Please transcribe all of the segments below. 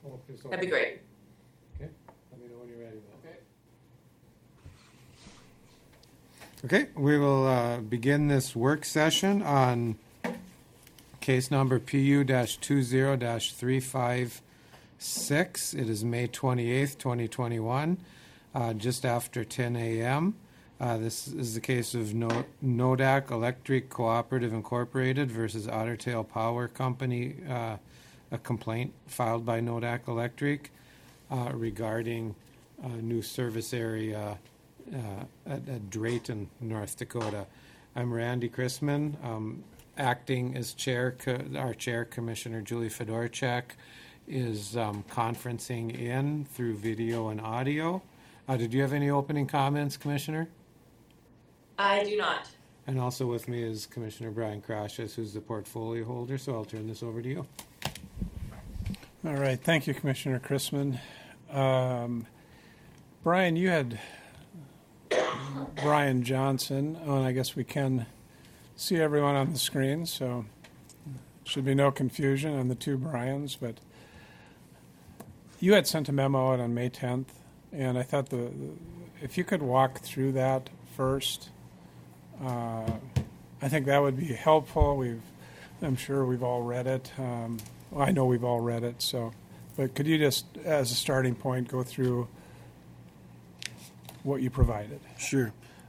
That'd be great. Okay, let me know when you're ready. Okay, we will begin this work session on case number PU-20-356. It is May 28th, 2021, just after 10 a.m. This is the case of Nodak Electric Cooperative Incorporated versus Otter Tail Power Company, a complaint filed by Nodak Electric regarding a new service area at Drayton, North Dakota. I'm Randy Chrisman. Acting as chair, our chair, Commissioner Julie Fedorchak, is conferencing in through video and audio. Did you have any opening comments, Commissioner? I do not. And also with me is Commissioner Brian Krashes, who's the portfolio holder, so I'll turn this over to you. All right. Thank you, Commissioner Chrisman. Brian, you had Brian Johnson. Oh, and I guess we can see everyone on the screen, so should be no confusion on the two Brians. But you had sent a memo out on May 10th, and I thought if you could walk through that first, I think that would be helpful. I'm sure we've all read it. I know we've all read it. But could you just, as a starting point, go through what you provided? Sure.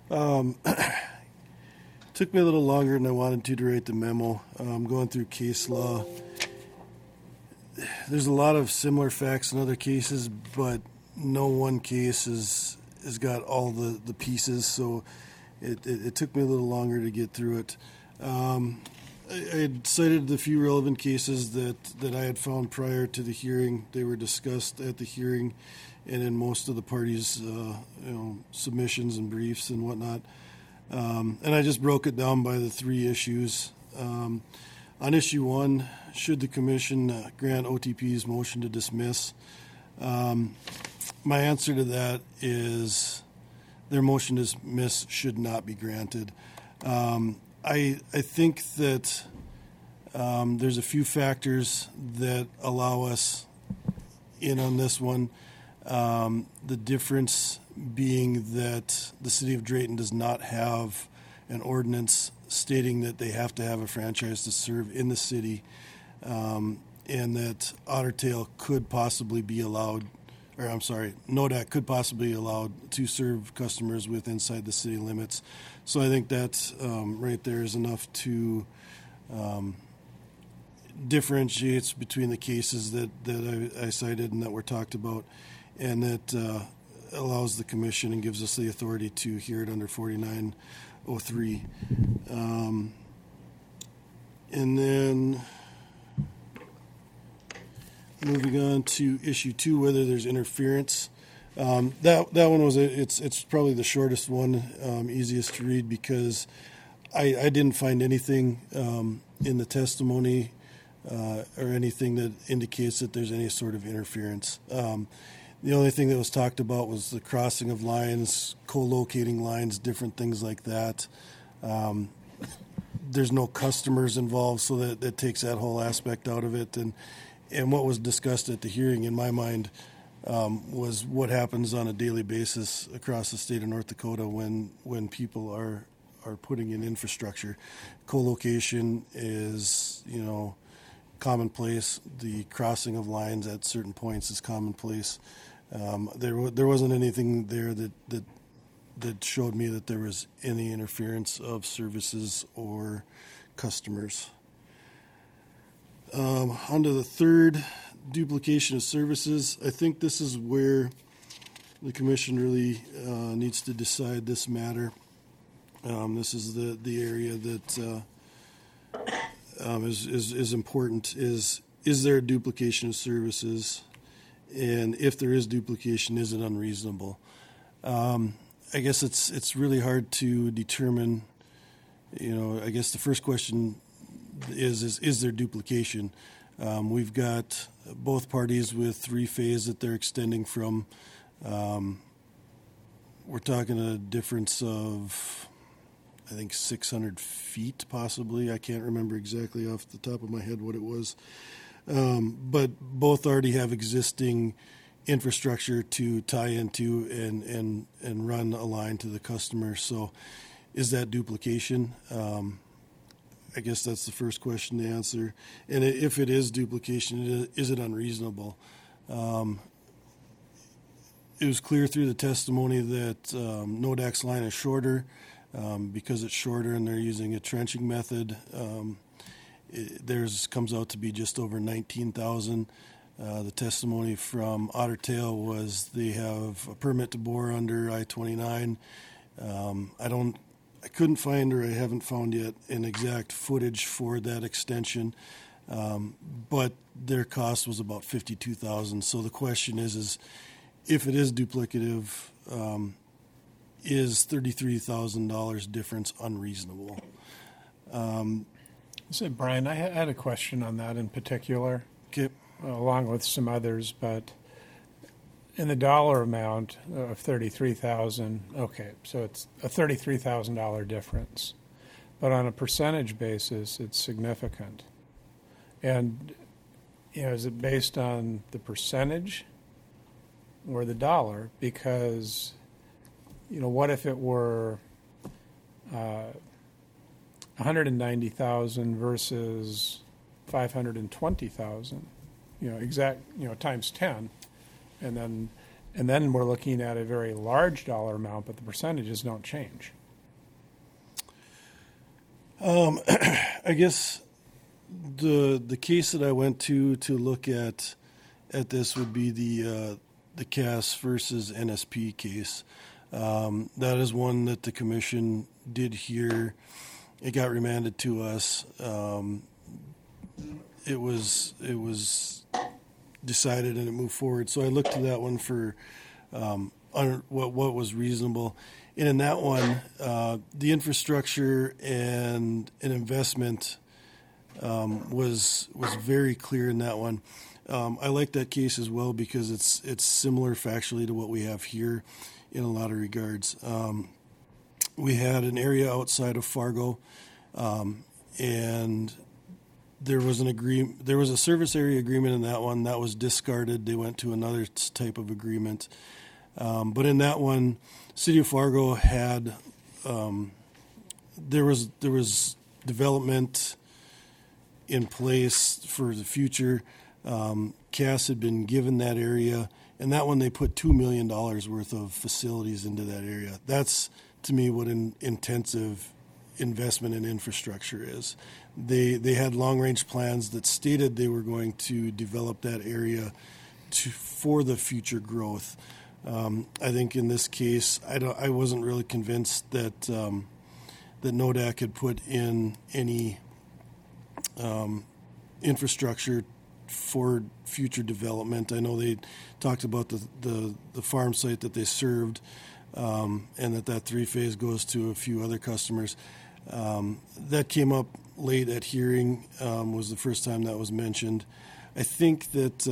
Took me a little longer than I wanted to write the memo. Going through case law. There's a lot of similar facts in other cases, but no one case has got all the pieces, so it took me a little longer to get through it. I had cited the few relevant cases that I had found prior to the hearing. They were discussed at the hearing and in most of the parties' submissions and briefs and whatnot. And I just broke it down by the three issues. On issue one, should the commission grant OTP's motion to dismiss? My answer to that is their motion to dismiss should not be granted. I think that there's a few factors that allow us in on this one. The difference being that the city of Drayton does not have an ordinance stating that they have to have a franchise to serve in the city, and that Otter Tail could possibly be allowed, Nodak could possibly be allowed to serve customers with inside the city limits. So I think that right there is enough to differentiates between the cases that I cited and that were talked about, and that allows the commission and gives us the authority to hear it under 4903. And then moving on to issue two, whether there's interference. That one was it's probably the shortest one, easiest to read, because I didn't find anything in the testimony or anything that indicates that there's any sort of interference. The only thing that was talked about was the crossing of lines, co-locating lines, different things like that. There's no customers involved, so that takes that whole aspect out of it. And what was discussed at the hearing, in my mind, was what happens on a daily basis across the state of North Dakota when people are putting in infrastructure. Co-location is, commonplace. The crossing of lines at certain points is commonplace. There wasn't anything there that showed me that there was any interference of services or customers. On to the third, duplication of services. I think this is where the commission really needs to decide this matter. This is the area that is important. Is there a duplication of services? And if there is duplication, is it unreasonable? I guess it's really hard to determine. I guess the first question is there duplication? We've got both parties with three-phase that they're extending from. We're talking a difference of, I think, 600 feet possibly. I can't remember exactly off the top of my head what it was. but both already have existing infrastructure to tie into and run a line to the customer. So is that duplication? I guess that's the first question to answer. And if it is duplication, is it unreasonable? It was clear through the testimony that NODAC's line is shorter because it's shorter and they're using a trenching method. Theirs comes out to be just over 19,000. The testimony from Otter Tail was they have a permit to bore under I-29. I couldn't find, or I haven't found yet, an exact footage for that extension, but their cost was about $52,000. So the question is if it is duplicative, is $33,000 difference unreasonable? So, Brian, I had a question on that in particular, Okay. along with some others, but in the dollar amount of $33,000, okay, so it's a $33,000 difference, but on a percentage basis, it's significant. And is it based on the percentage or the dollar? Because what if it were 190,000 versus 520,000? Times 10. And then we're looking at a very large dollar amount, but the percentages don't change. I guess the case that I went to look at this would be the Cass versus NSP case. That is one that the commission did hear. It got remanded to us. It was decided and it moved forward. So I looked to that one for what was reasonable. And in that one, the infrastructure and an investment was very clear in that one. I like that case as well because it's similar factually to what we have here in a lot of regards. We had an area outside of Fargo, and there was an agreement. There was a service area agreement in that one that was discarded. They went to another type of agreement. But in that one, City of Fargo had there was development in place for the future. Cass had been given that area, and that one they put $2 million worth of facilities into that area. That's to me what an intensive investment in infrastructure is. They had long-range plans that stated they were going to develop that area for the future growth. I think in this case, I wasn't really convinced that that NODAC had put in any infrastructure for future development. I know they talked about the farm site that they served, and that three-phase goes to a few other customers. That came up late at hearing, was the first time that was mentioned. I think that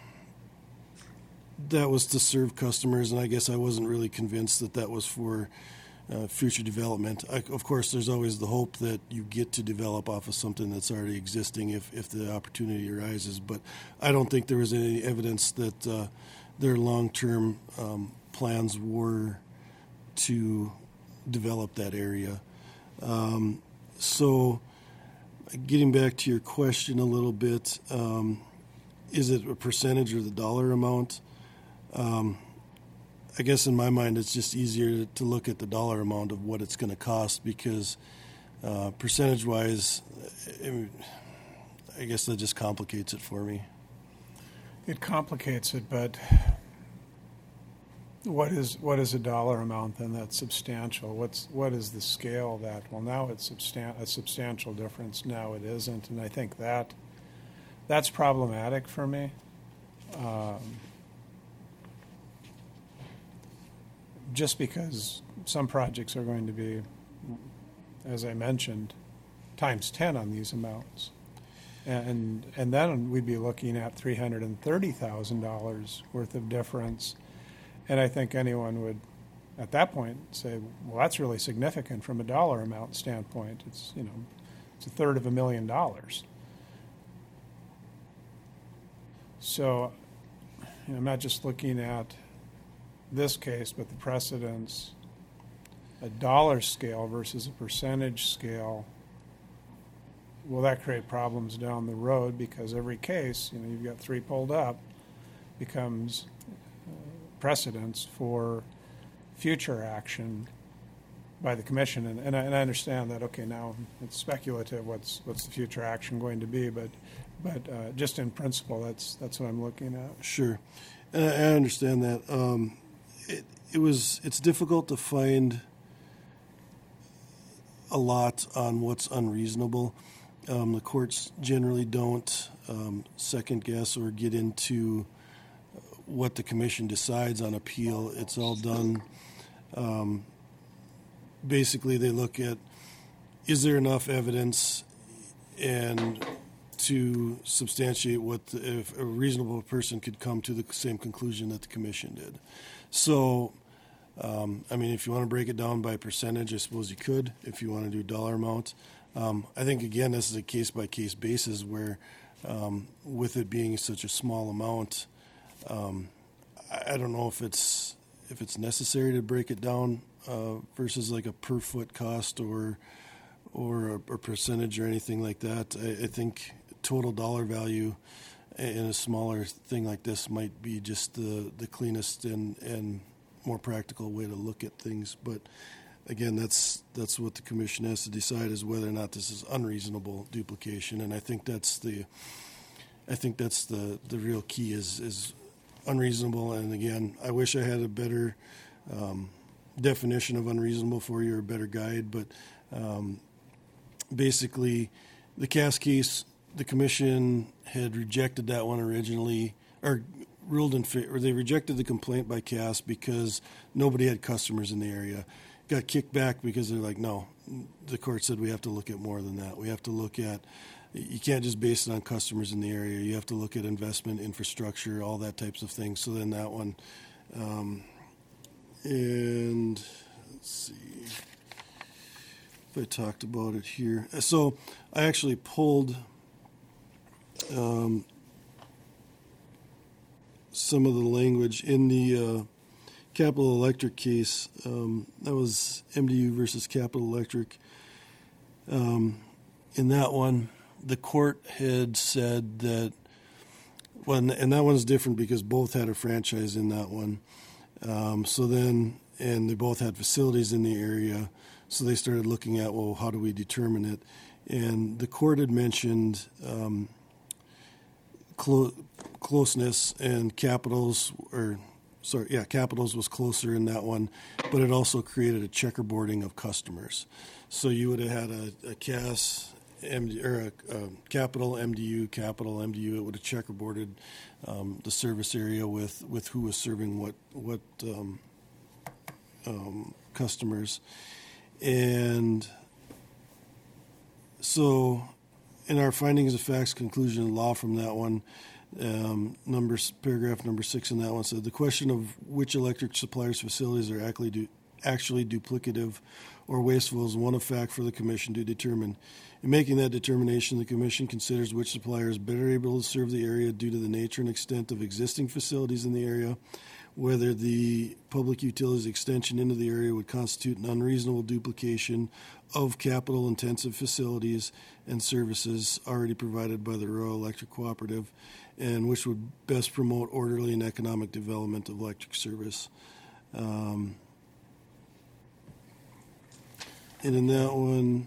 that was to serve customers, and I guess I wasn't really convinced that that was for future development. Of course, there's always the hope that you get to develop off of something that's already existing if the opportunity arises, but I don't think there was any evidence that their long-term plans were to develop that area. So getting back to your question a little bit, is it a percentage or the dollar amount? I guess in my mind it's just easier to look at the dollar amount of what it's going to cost because percentage-wise, I guess that just complicates it for me. It complicates it, but what is a dollar amount then that's substantial? What is the scale of that? Well, now it's a substantial difference. Now it isn't, and I think that's problematic for me. Just because some projects are going to be, as I mentioned, times 10 on these amounts. And then we'd be looking at $330,000 worth of difference. And I think anyone would, at that point, say, well, that's really significant from a dollar amount standpoint. It's $250,000. So I'm not just looking at this case, but the precedents, a dollar scale versus a percentage scale. Will that create problems down the road? Because every case, you've got 3 pulled up, becomes precedents for future action by the commission. And I understand that, okay, now it's speculative what's the future action going to be, but just in principle, that's what I'm looking at. Sure, and I understand that. It's difficult to find a lot on what's unreasonable. The courts generally don't second guess or get into what the commission decides on appeal. It's all done. Basically, they look at, is there enough evidence and to substantiate if a reasonable person could come to the same conclusion that the commission did. So, if you want to break it down by percentage, I suppose you could. If you want to do dollar amount, I think again this is a case by case basis where, with it being such a small amount, I don't know if it's necessary to break it down versus like a per foot cost or a percentage or anything like that. I think total dollar value in a smaller thing like this might be just the cleanest and more practical way to look at things. But again, that's what the commission has to decide, is whether or not this is unreasonable duplication. And I think that's the real key is unreasonable. And again, I wish I had a better definition of unreasonable for you, or a better guide. But basically, the Cass case, the commission had rejected that one originally, or ruled in favor, or they rejected the complaint by Cass because nobody had customers in the area. Got kicked back because they're like, no, the court said we have to look at more than that. We have to look at, you can't just base it on customers in the area. You have to look at investment, infrastructure, all that types of things. So then that one, and let's see if I talked about it here. So I actually pulled some of the language in the Capital Electric case. That was MDU versus Capital Electric. In that one, the court had said that, and that one's different because both had a franchise in that one. And they both had facilities in the area, so they started looking at, well, how do we determine it? And the court had mentioned closeness, and Capitals was closer in that one, but it also created a checkerboarding of customers. So you would have had a Cass or a Capital MDU, it would have checkerboarded the service area with who was serving what customers. And so in our findings of facts, conclusion, and law from that one, paragraph number 6 in that one said, the question of which electric suppliers' facilities are actually duplicative or wasteful is one of fact for the commission to determine. In making that determination, the commission considers which supplier is better able to serve the area due to the nature and extent of existing facilities in the area, whether the public utilities extension into the area would constitute an unreasonable duplication of capital-intensive facilities and services already provided by the Royal Electric Cooperative, and which would best promote orderly and economic development of electric service. And in that one,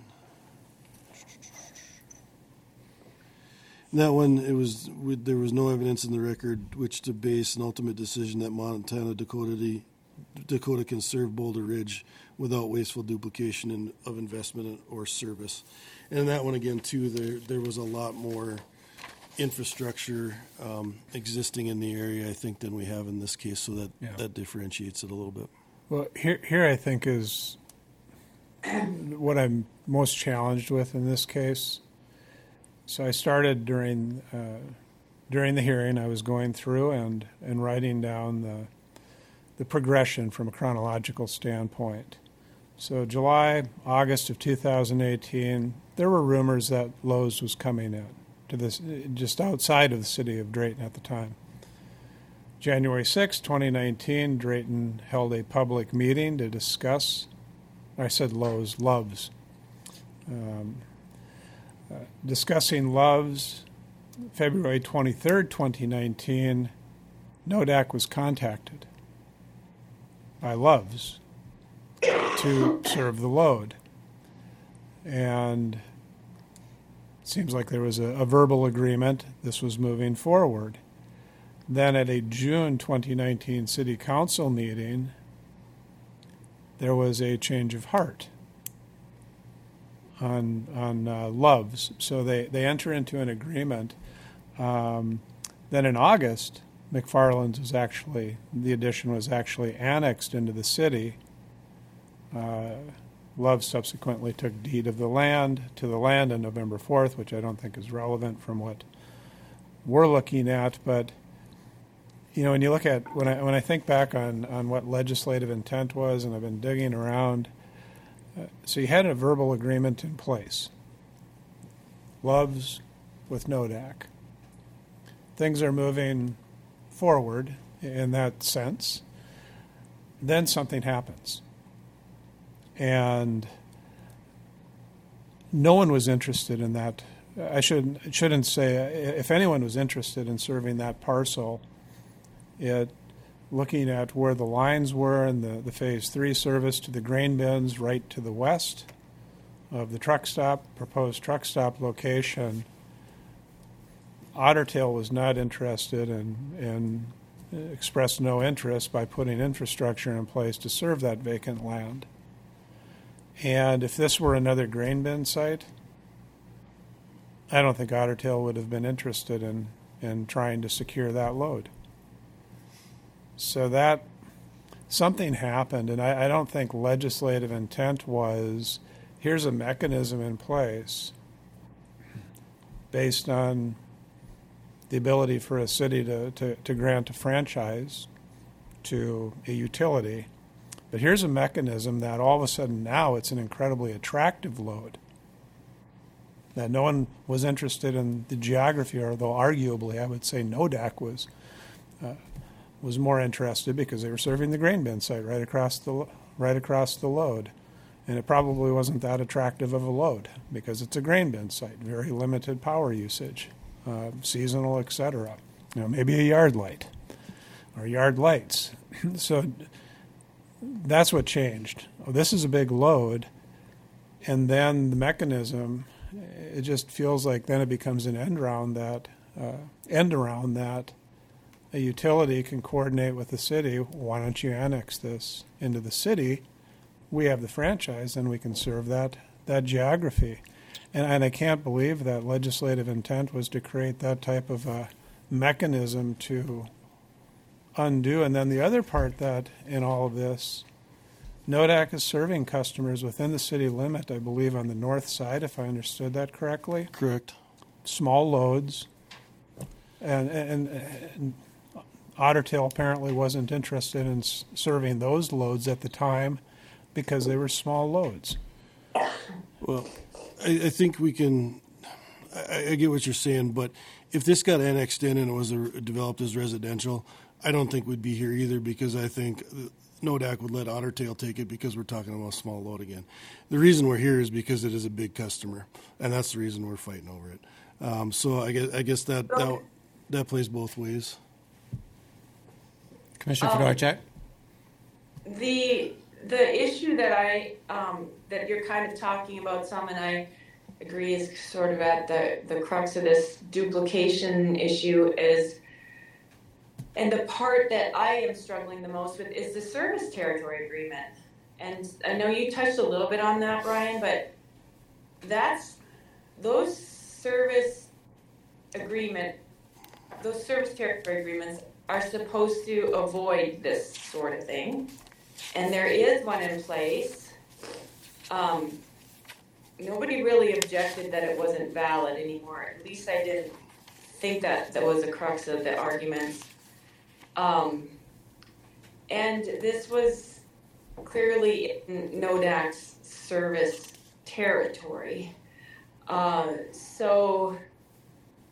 there was no evidence in the record which to base an ultimate decision that Montana Dakota can serve Boulder Ridge without wasteful duplication of investment or service. And in that one again too, there was a lot more infrastructure existing in the area, I think, than we have in this case, so that differentiates it a little bit. Well, here I think is what I'm most challenged with in this case. So I started during the hearing. I was going through and writing down the progression from a chronological standpoint. So July, August of 2018, there were rumors that Lowe's was coming in to this, just outside of the city of Drayton at the time. January 6, 2019, Drayton held a public meeting to discuss, I said Lowe's, Loves. Discussing Loves, February 23rd, 2019, NODAC was contacted by Loves to serve the load. And it seems like there was a verbal agreement. This was moving forward. Then at a June 2019 City Council meeting, there was a change of heart on Loves. So they enter into an agreement. Then in August, McFarland's was actually, the addition was actually annexed into the city. Love subsequently took deed of the land on November 4th, which I don't think is relevant from what we're looking at. But, you know, when you look at, when I think back on what legislative intent was, and I've been digging around, so you had a verbal agreement in place. Loves with NODAC. Things are moving forward in that sense. Then something happens. And no one was interested in that. I shouldn't say, if anyone was interested in serving that parcel, looking at where the lines were and the Phase 3 service to the grain bins right to the west of the truck stop, proposed truck stop location, Otter Tail was not interested and expressed no interest by putting infrastructure in place to serve that vacant land. And if this were another grain bin site, I don't think Otter Tail would have been interested in trying to secure that load. So that something happened, and I don't think legislative intent was, here's a mechanism in place based on the ability for a city to grant a franchise to a utility. But here's a mechanism that all of a sudden now it's an incredibly attractive load. That no one was interested in the geography, although arguably I would say NODAC was more interested because they were serving the grain bin site right across the load. And it probably wasn't that attractive of a load because it's a grain bin site, very limited power usage, seasonal, etc. You know, maybe a yard light or yard lights. So that's what changed. Oh, this is a big load, and then the mechanism, it just feels like then it becomes an end around that a utility can coordinate with the city. Why don't you annex this into the city? We have the franchise, and we can serve that geography. And I can't believe that legislative intent was to create that type of a mechanism to undo. And then the other part that in all of this, NODAC is serving customers within the city limit, I believe, on the north side, if I understood that correctly. Correct. Small loads. And Otter Tail apparently wasn't interested in serving those loads at the time because they were small loads. Well, I think we can. I get what you're saying, but if this got annexed in and it was developed as residential, I don't think we'd be here either because I think NODAC would let Otter Tail take it because we're talking about a small load again. The reason we're here is because it is a big customer, and that's the reason we're fighting over it. So I guess that plays both ways. Commissioner Fedorchak? The issue that that you're kind of talking about, some, and I agree is sort of at the crux of this duplication issue is, and the part that I am struggling the most with is the service territory agreement. And I know you touched a little bit on that, Brian, but those service territory agreements are supposed to avoid this sort of thing. And there is one in place. Nobody really objected that it wasn't valid anymore. At least I didn't think that was the crux of the arguments. And this was clearly in NODAC's service territory. So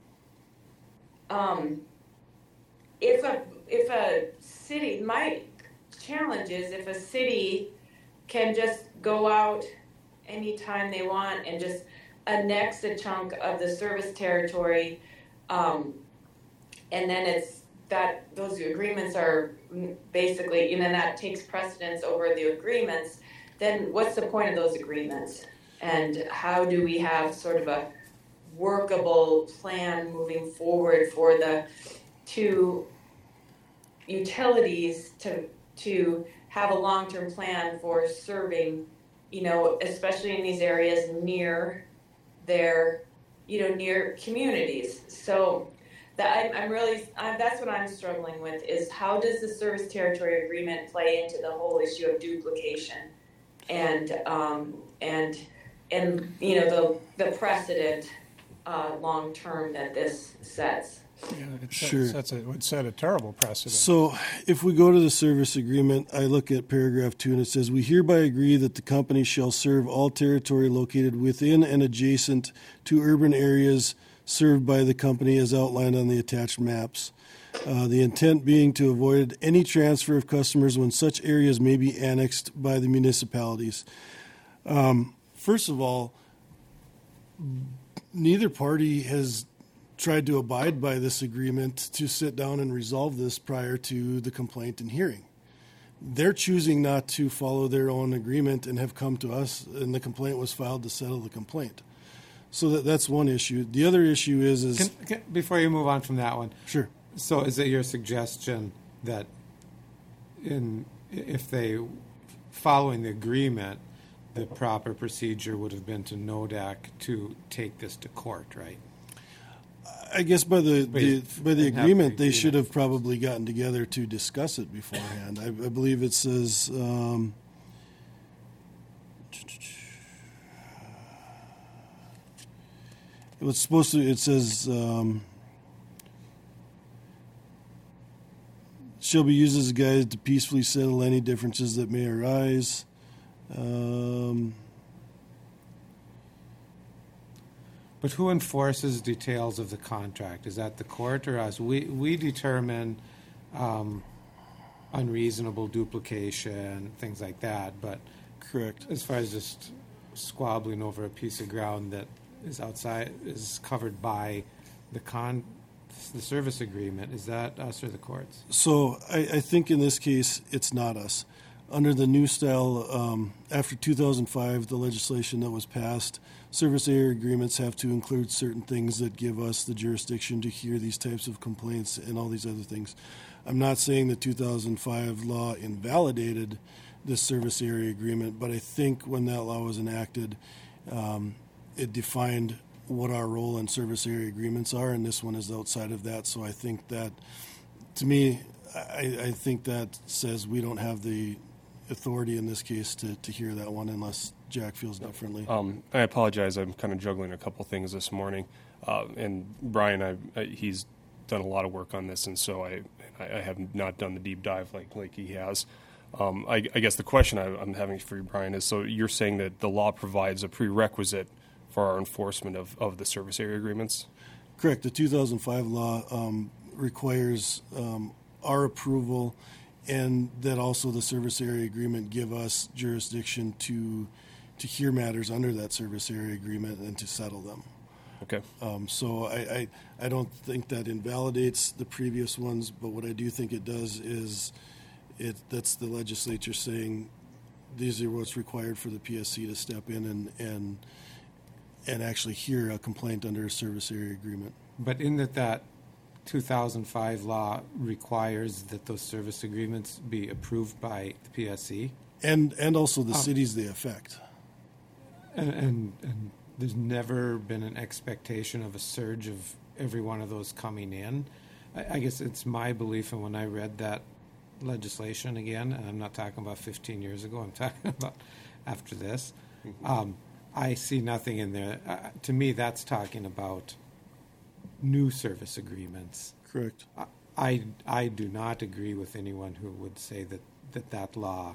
if a city, my challenge is if a city can just go out anytime they want and just annex a chunk of the service territory, and then it's that those agreements are basically, that takes precedence over the agreements, then what's the point of those agreements? And how do we have sort of a workable plan moving forward for the two utilities to have a long-term plan for serving, especially in these areas near their, near communities. So that that's what I'm struggling with, is how does the service territory agreement play into the whole issue of duplication and the precedent long term that this sets. Yeah, Sure. It would set a terrible precedent. So if we go to the service agreement, I look at paragraph 2 and it says, we hereby agree that the company shall serve all territory located within and adjacent to urban areas served by the company as outlined on the attached maps. The intent being to avoid any transfer of customers when such areas may be annexed by the municipalities. First of all, neither party has tried to abide by this agreement to sit down and resolve this prior to the complaint and hearing. They're choosing not to follow their own agreement and have come to us, and the complaint was filed to settle the complaint. So that's one issue. The other issue is before you move on from that one, sure. So is it your suggestion that if they, following the agreement, the proper procedure would have been to NODAC to take this to court, right? I guess by the agreement, they agreement. should have probably gotten together to discuss it beforehand. I believe it says, it says, shall be used as a guide to peacefully settle any differences that may arise. But who enforces details of the contract? Is that the court or us? We determine unreasonable duplication, things like that. But Correct. as far as just squabbling over a piece of ground that is covered by the service agreement, is that us or the courts? So I think in this case, it's not us. Under the new style, after 2005, the legislation that was passed, service area agreements have to include certain things that give us the jurisdiction to hear these types of complaints and all these other things. I'm not saying the 2005 law invalidated this service area agreement, but I think when that law was enacted, it defined what our role in service area agreements are, and this one is outside of that. So I think that, to me, I think that says we don't have the authority in this case to hear that one unless Jack feels differently. I apologize. I'm kind of juggling a couple things this morning. And Brian, he's done a lot of work on this, and so I have not done the deep dive like he has. I guess the question I'm having for you, Brian, is so you're saying that the law provides a prerequisite for our enforcement of the service area agreements? Correct. The 2005 law requires our approval, and that also the service area agreement give us jurisdiction to hear matters under that service area agreement and to settle them. Okay. So I don't think that invalidates the previous ones, but what I do think it does is that's the legislature saying these are what's required for the PSC to step in and actually hear a complaint under a service area agreement. But in that 2005 law requires that those service agreements be approved by the PSC? And also the cities they affect. And there's never been an expectation of a surge of every one of those coming in. I guess it's my belief, and when I read that legislation again, and I'm not talking about 15 years ago, I'm talking about after this, I see nothing in there. To me, that's talking about new service agreements. Correct. I do not agree with anyone who would say that law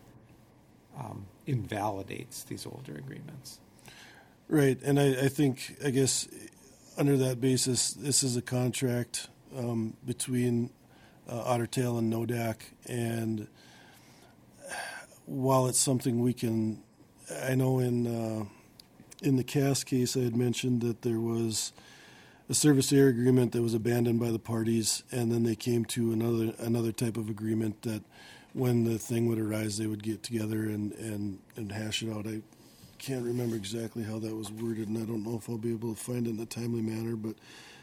invalidates these older agreements. Right, and I guess under that basis, this is a contract between Otter Tail and Nodak, and while it's something we can, I know in the Cass case I had mentioned that there was a service area agreement that was abandoned by the parties, and then they came to another type of agreement that when the thing would arise, they would get together and hash it out. I can't remember exactly how that was worded, and I don't know if I'll be able to find it in a timely manner, but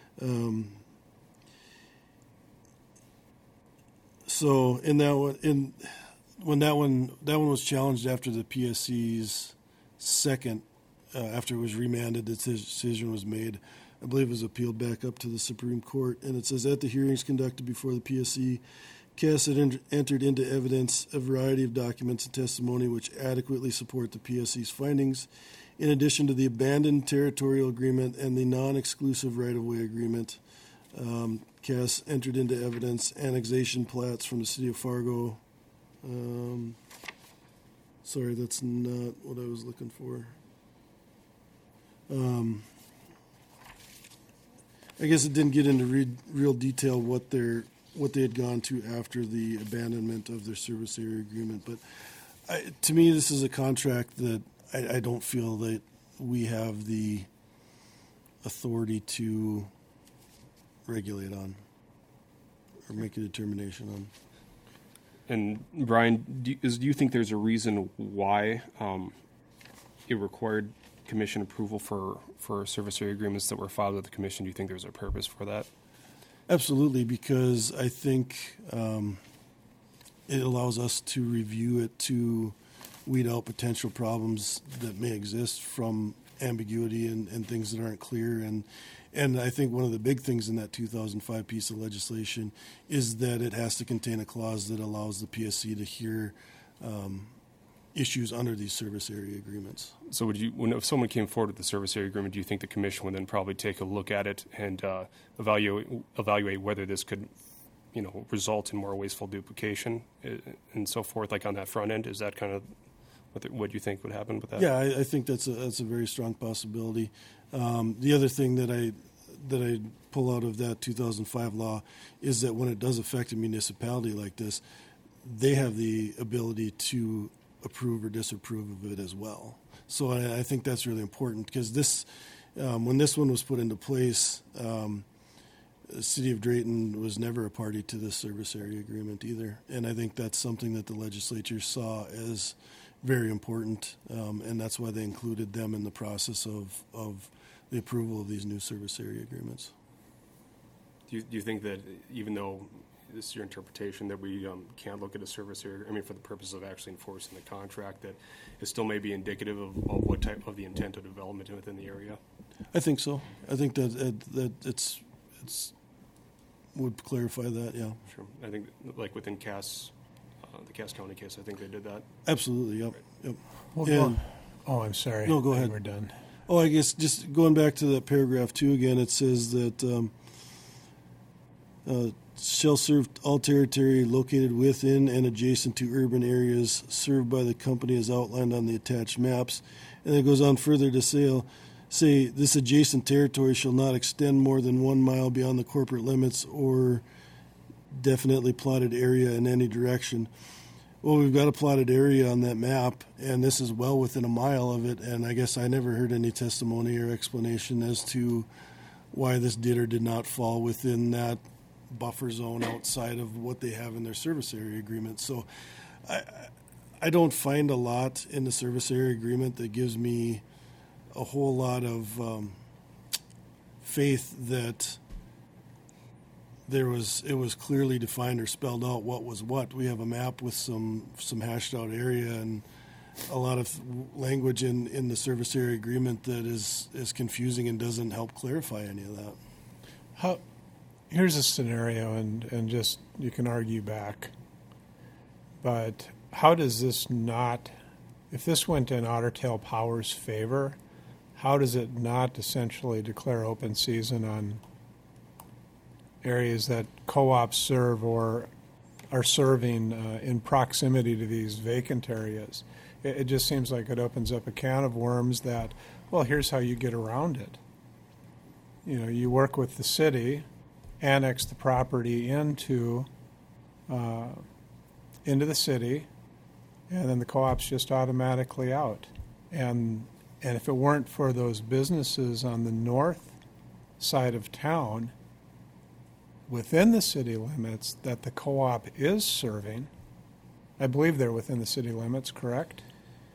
so in that one, when that one was challenged after the PSC's second, after it was remanded, the decision was made. I believe it was appealed back up to the Supreme Court, and it says, at the hearings conducted before the PSC, Cass had entered into evidence a variety of documents and testimony which adequately support the PSC's findings, in addition to the abandoned territorial agreement and the non-exclusive right-of-way agreement. Cass entered into evidence annexation plats from the city of Fargo. Sorry, that's not what I was looking for. I guess it didn't get into real detail what they had gone to after the abandonment of their service area agreement. But to me, this is a contract that I don't feel that we have the authority to regulate on or make a determination on. And Brian, do you think there's a reason why it required commission approval for service area agreements that were filed with the commission? Do you think there's a purpose for that? Absolutely, because I think it allows us to review it to weed out potential problems that may exist from ambiguity and things that aren't clear. And I think one of the big things in that 2005 piece of legislation is that it has to contain a clause that allows the PSC to hear issues under these service area agreements. So if someone came forward with the service area agreement, do you think the commission would then probably take a look at it and evaluate whether this could, result in more wasteful duplication and so forth, like on that front end? Is that kind of what you think would happen with that? Yeah, I think that's a very strong possibility. The other thing that I pull out of that 2005 law is that when it does affect a municipality like this, they have the ability to approve or disapprove of it as well. So I think that's really important because this, when this one was put into place, the city of Drayton was never a party to this service area agreement either. And I think that's something that the legislature saw as very important, and that's why they included them in the process of the approval of these new service area agreements. Do you think that even though this is your interpretation that we can't look at a service area, for the purpose of actually enforcing the contract, that it still may be indicative of what type of the intent of development within the area? I think so. I think that it's would clarify that, yeah. Sure. I think like within Cass, the Cass County case, I think they did that. Absolutely, yep. Right. Yep. I'm sorry. No, go ahead. We're done. Oh, I guess just going back to that paragraph 2 again, it says that shall serve all territory located within and adjacent to urban areas served by the company as outlined on the attached maps. And it goes on further to say this adjacent territory shall not extend more than 1 mile beyond the corporate limits or definitely plotted area in any direction. Well, we've got a plotted area on that map, and this is well within a mile of it, and I guess I never heard any testimony or explanation as to why this did or did not fall within that buffer zone outside of what they have in their service area agreement. So I don't find a lot in the service area agreement that gives me a whole lot of faith that it was clearly defined or spelled out what was what. We have a map with some hashed out area and a lot of language in the service area agreement that is confusing and doesn't help clarify any of that. Here's a scenario, and just you can argue back, but how does this not, if this went in Otter Tail Power's favor, how does it not essentially declare open season on areas that co-ops serve or are serving in proximity to these vacant areas? It just seems like it opens up a can of worms that, well, here's how you get around it. You work with the city, annex the property into the city, and then the co-op's just automatically out. And if it weren't for those businesses on the north side of town within the city limits that the co-op is serving, I believe they're within the city limits, correct?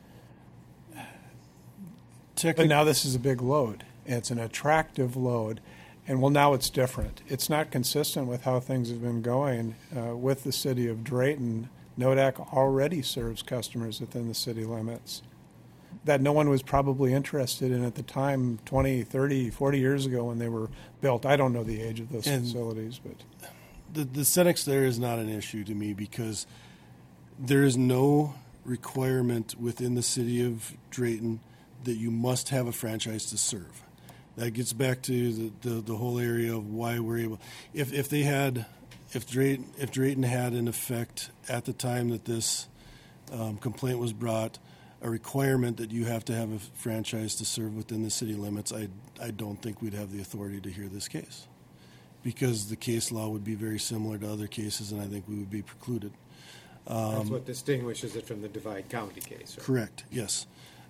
But now this is a big load. It's an attractive load. And well, now it's different. It's not consistent with how things have been going with the city of Drayton. NODAC already serves customers within the city limits that no one was probably interested in at the time 20, 30, 40 years ago when they were built. I don't know the age of those facilities, but the Cenex there is not an issue to me because there is no requirement within the city of Drayton that you must have a franchise to serve. That gets back to the whole area of why we're able. If Drayton had in effect at the time that this complaint was brought a requirement that you have to have a franchise to serve within the city limits, I don't think we'd have the authority to hear this case because the case law would be very similar to other cases, and I think we would be precluded. That's what distinguishes it from the Divide County case. Right? Correct. Yes.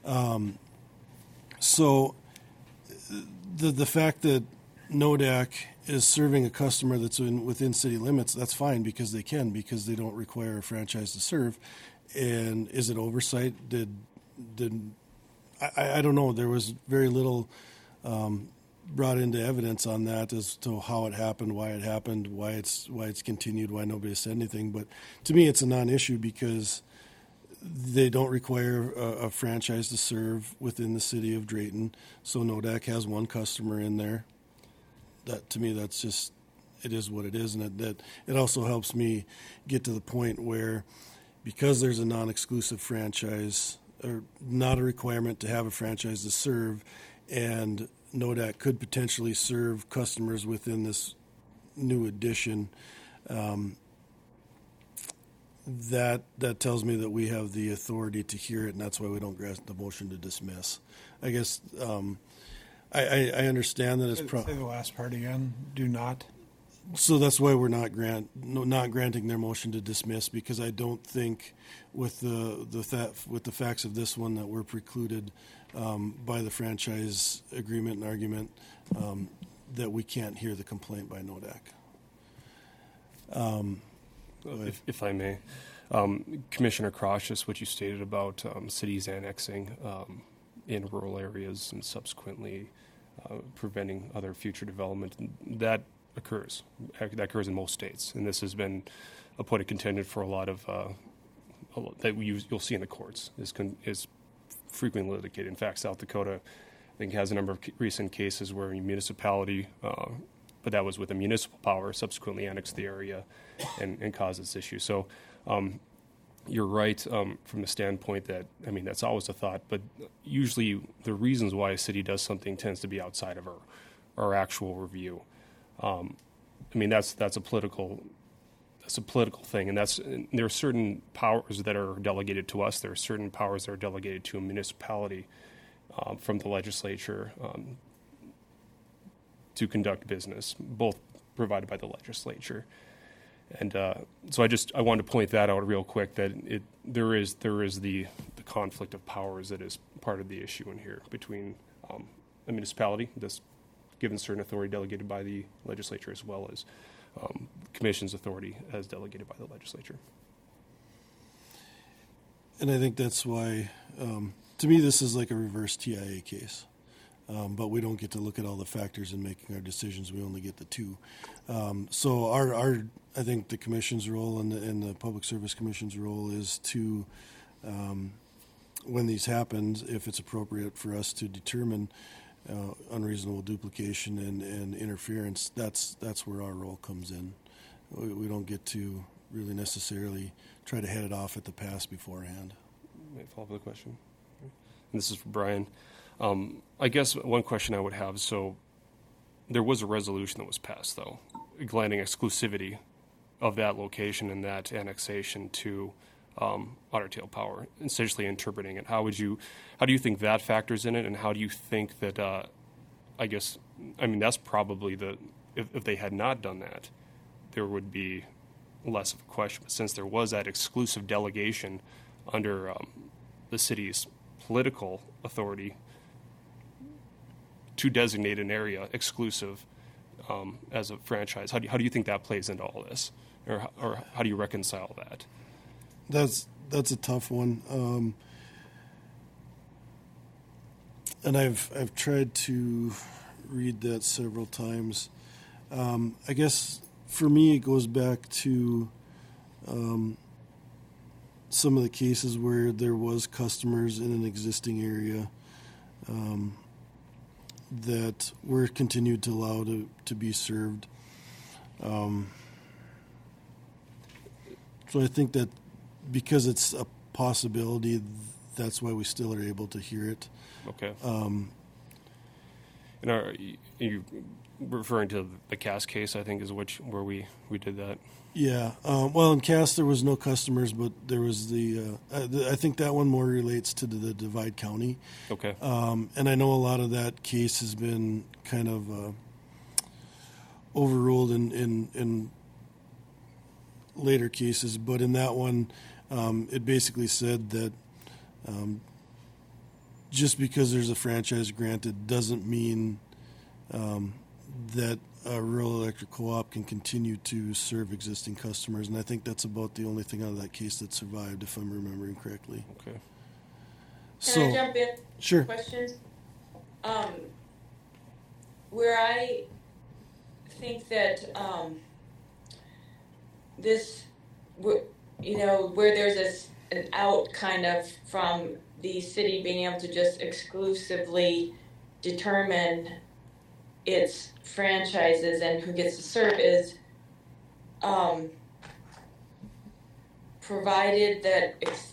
So the fact that NODAC is serving a customer that's within city limits, that's fine because they don't require a franchise to serve. And is it oversight? I don't know. There was very little brought into evidence on that as to how it happened, why it's continued, why nobody said anything. But to me, it's a non-issue because they don't require a franchise to serve within the city of Drayton. So NODAC has one customer in there. That to me, that's just it is what it is, and that it also helps me get to the point where, because there's a non-exclusive franchise or not a requirement to have a franchise to serve, and NODAC could potentially serve customers within this new addition. That tells me that we have the authority to hear it, and that's why we don't grant the motion to dismiss. I guess I understand that it's say the last part again. Do not. So that's why we're not granting their motion to dismiss, because I don't think with the facts of this one that we're precluded by the franchise agreement and argument that we can't hear the complaint by NODAC. If I may, Commissioner Krosh, just what you stated about cities annexing in rural areas and subsequently preventing other future development, that occurs. That occurs in most states, and this has been a point of contention for a lot of that you'll see in the courts. Is frequently litigated. In fact, South Dakota, I think, has a number of recent cases where a municipality, but that was with a municipal power, subsequently annexed the area and caused this issue. So you're right from the standpoint that, I mean, that's always a thought, but usually the reasons why a city does something tends to be outside of our actual review. I mean, that's a political thing, and there are certain powers that are delegated to us. There are certain powers that are delegated to a municipality from the legislature to conduct business, both provided by the legislature. And so I wanted to point that out real quick, that there is the conflict of powers that is part of the issue in here between a municipality that's given certain authority delegated by the legislature, as well as commission's authority as delegated by the legislature. And I think that's why, to me, this is like a reverse TIA case. But we don't get to look at all the factors in making our decisions. We only get the two. So I think the commission's role and the Public Service Commission's role is to, when these happen, if it's appropriate for us to determine unreasonable duplication and interference, that's where our role comes in. We don't get to really necessarily try to head it off at the pass beforehand. May I follow up with a question? And this is for Brian. I guess one question I would have, so there was a resolution that was passed, though, granting exclusivity of that location and that annexation to Otter Tail Power, essentially interpreting it. How do you think that factors in it, and how do you think that, I mean, that's probably if they had not done that, there would be less of a question. But since there was that exclusive delegation under the city's political authority to designate an area exclusive as a franchise, how do you think that plays into all this, or how do you reconcile that? That's a tough one, and I've tried to read that several times. I guess for me it goes back to some of the cases where there was customers in an existing area that were continued to allow to be served. So I think that because it's a possibility, that's why we still are able to hear it. Okay. And are you referring to the Cass case, I think, is where we did that? Yeah. Well, in Cass, there was no customers, but there was I think that one more relates to the Divide County. Okay. And I know a lot of that case has been kind of overruled in later cases, but in that one, it basically said that just because there's a franchise granted doesn't mean that a rural electric co-op can continue to serve existing customers, and I think that's about the only thing out of that case that survived, if I'm remembering correctly. Okay. Can I jump in? Sure. Questions? Where I think that where there's an out kind of from the city being able to just exclusively determine its franchises and who gets to serve is provided that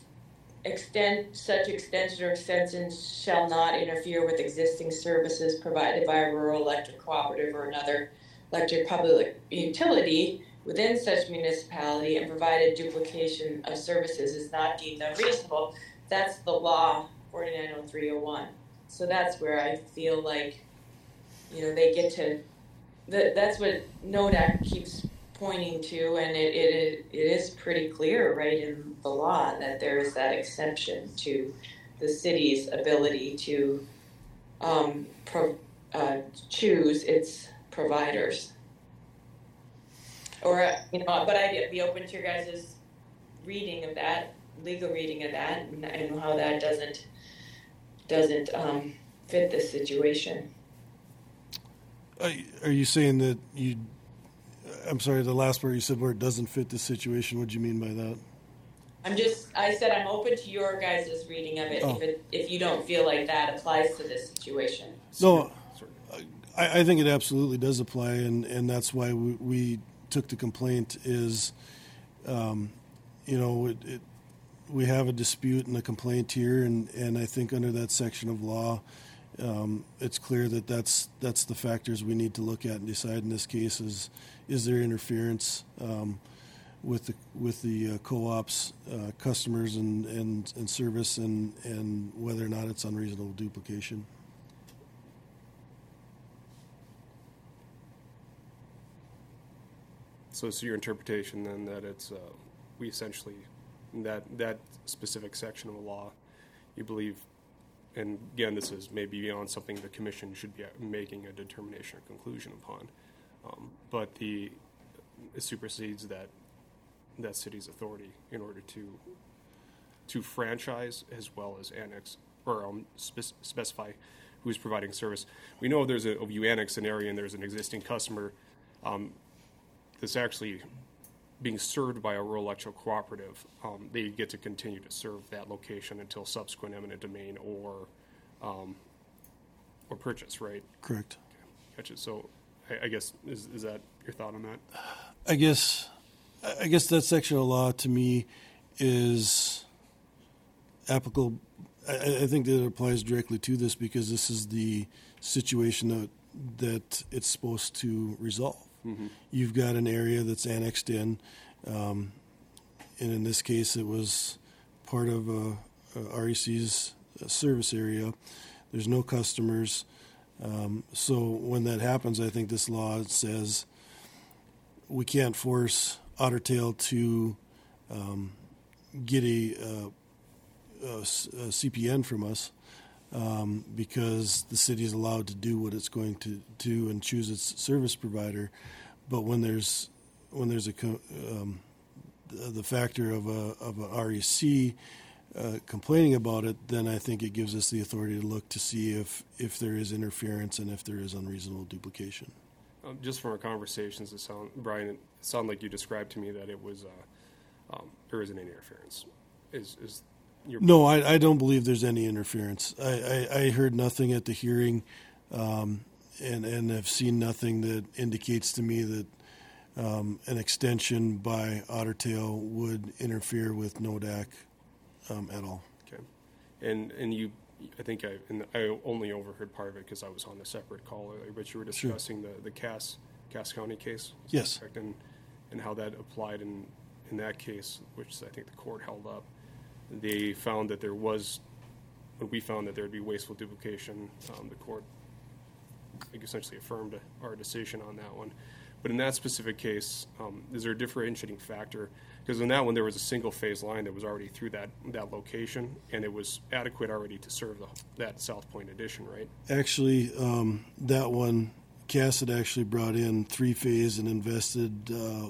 such extension or extensions shall not interfere with existing services provided by a rural electric cooperative or another electric public utility within such municipality, and provided duplication of services is not deemed unreasonable. That's the law 490301. So that's where I feel like, they get to, that's what NODAC keeps pointing to, and it is pretty clear right in the law that there is that exception to the city's ability to choose its providers. Or, but I'd be open to your guys' reading of that, legal reading of that, and how that doesn't fit this situation. Are you saying that I'm sorry, the last part you said where it doesn't fit the situation, what do you mean by that? I said I'm open to your guys' reading of it if you don't feel like that applies to this situation. No, I think it absolutely does apply, and that's why we took the complaint is, we have a dispute and a complaint here, and I think under that section of law, it's clear that that's the factors we need to look at and decide in this case is there interference with the co-op's customers and service and whether or not it's unreasonable duplication. So it's your interpretation then that it's we essentially that specific section of the law, you believe, and again this is maybe beyond something the commission should be making a determination or conclusion upon, but it supersedes that city's authority in order to franchise as well as annex or specify who's providing service. We know if you annex an area and there's an existing customer that's actually being served by a rural electric cooperative, they get to continue to serve that location until subsequent eminent domain or purchase, right? Correct. Okay. Gotcha. So I guess is that your thought on that? I guess that section of law to me is applicable. I think that it applies directly to this because this is the situation that it's supposed to resolve. Mm-hmm. You've got an area that's annexed in, and in this case it was part of REC's service area. There's no customers. So when that happens, I think this law says we can't force Otter Tail to get a CPN from us because the city is allowed to do what it's going to do and choose its service provider. But when there's the factor of a REC complaining about it, then I think it gives us the authority to look to see if there is interference and if there is unreasonable duplication. Just from our conversations, Brian, it sounded like you described to me that it was there isn't any interference. Is your No, I don't believe there's any interference. I heard nothing at the hearing, and have seen nothing that indicates to me that an extension by Otter Tail would interfere with NODAC at all. Okay, and you, I think I only overheard part of it because I was on a separate call earlier, but you were discussing the Cass County case. Yes. Correct? And how that applied in that case, which I think the court held up. They found that when we found that there would be wasteful duplication, the court essentially affirmed our decision on that one. But in that specific case, is there a differentiating factor? Because in that one, there was a single-phase line that was already through that location, and it was adequate already to serve that South Point addition, right? Actually, that one, Cass had actually brought in three-phase and invested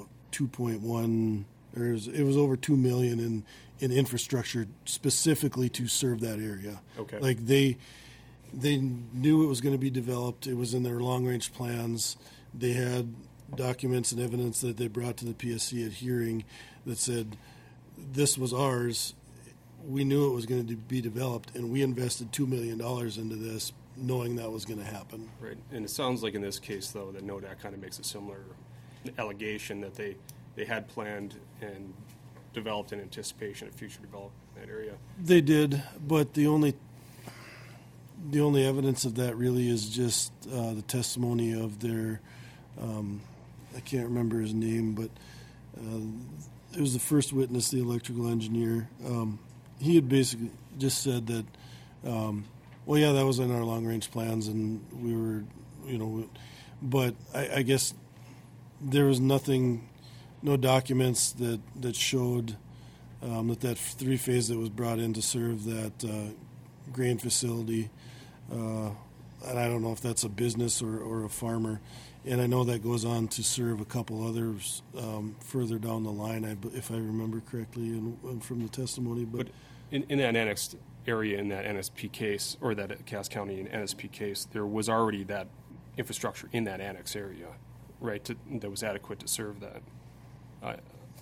2.1, or it was over $2 million in infrastructure specifically to serve that area. Okay. Like they knew it was going to be developed. It was in their long-range plans. They had documents and evidence that they brought to the PSC at hearing that said this was ours. We knew it was going to be developed, and we invested $2 million into this, knowing that was going to happen. Right. And it sounds like in this case, though, that NODAC kind of makes a similar allegation that they had planned and developed in anticipation of future development in that area. They did, but the only evidence of that really is just the testimony of their I can't remember his name, but it was the first witness, the electrical engineer. He had basically just said that, well, yeah, that was in our long-range plans, and we were, but I guess there was nothing, no documents that showed that three-phase that was brought in to serve that grain facility, and I don't know if that's a business or a farmer. And I know that goes on to serve a couple others further down the line, if I remember correctly, and from the testimony. But in that annexed area, in that NSP case, or that Cass County NSP case, there was already that infrastructure in that annex area, right, that was adequate to serve that.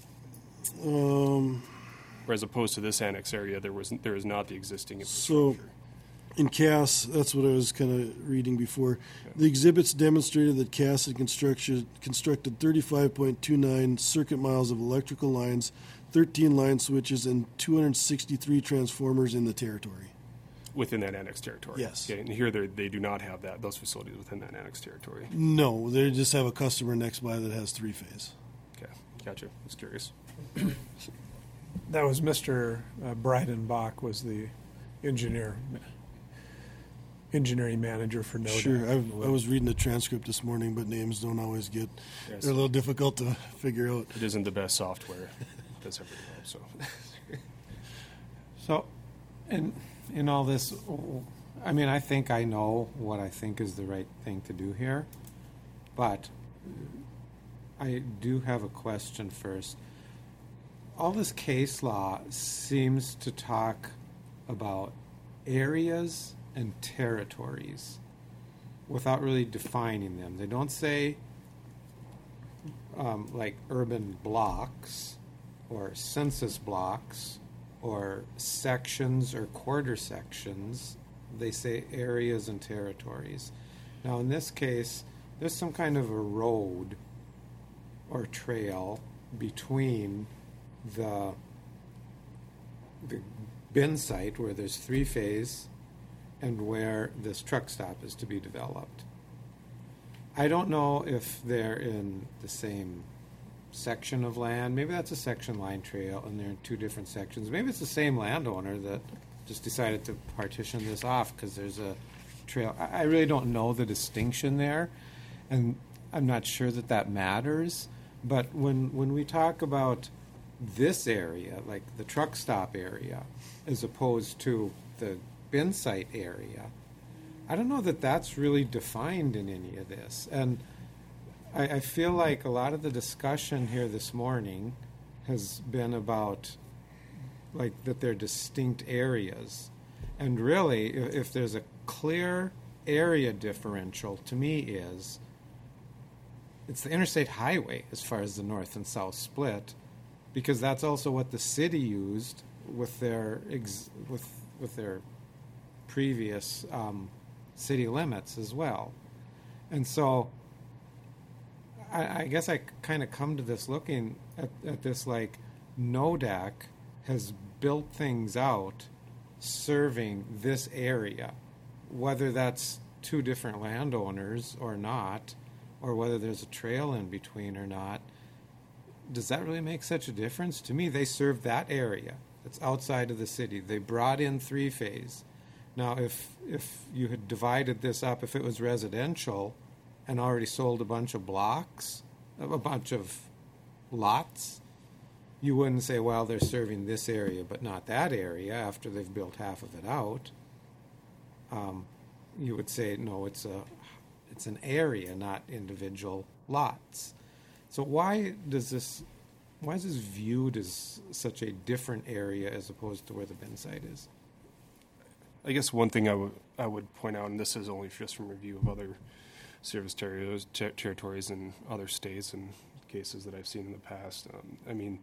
As opposed to this annex area, there is not the existing infrastructure. So, in Cass, that's what I was kind of reading before. Okay. The exhibits demonstrated that Cass had constructed 35.29 circuit miles of electrical lines, 13 line switches, and 263 transformers in the territory. Within that annexed territory? Yes. Okay, and here they do not have those facilities within that annexed territory? No, they just have a customer next by that has three-phase. Okay, gotcha. I was curious. That was Mr. Breidenbach was the engineering manager for NODAC. Sure, I was reading the transcript this morning, but names don't always they're a little difficult to figure out. It isn't the best software that's ever developed, So, in all this, I mean, I think I know what I think is the right thing to do here, but I do have a question first. All this case law seems to talk about areas and territories without really defining them. They don't say like urban blocks or census blocks or sections or quarter sections. They say areas and territories. Now in this case, there's some kind of a road or trail between the bin site where there's three-phase and where this truck stop is to be developed. I don't know if they're in the same section of land. Maybe that's a section line trail and they're in two different sections. Maybe it's the same landowner that just decided to partition this off because there's a trail. I really don't know the distinction there, and I'm not sure that that matters. But when we talk about this area, like the truck stop area, as opposed to the bin site area, I don't know that that's really defined in any of this. And I feel like a lot of the discussion here this morning has been about like that they're distinct areas. And really, if there's a clear area differential, to me it's the interstate highway as far as the north and south split, because that's also what the city used with their with their previous city limits as well. And so I guess I kind of come to this looking at this like NODAC has built things out serving this area, whether that's two different landowners or not, or whether there's a trail in between or not. Does that really make such a difference? To me, they serve that area that's outside of the city. They brought in three-phase. Now, if you had divided this up, if it was residential and already sold a bunch of blocks, a bunch of lots, you wouldn't say, well, they're serving this area but not that area after they've built half of it out. You would say, no, it's an area, not individual lots. So why is this viewed as such a different area as opposed to where the bin site is? I guess one thing I would point out, and this is only just from review of other service territories in other states and cases that I've seen in the past. I mean,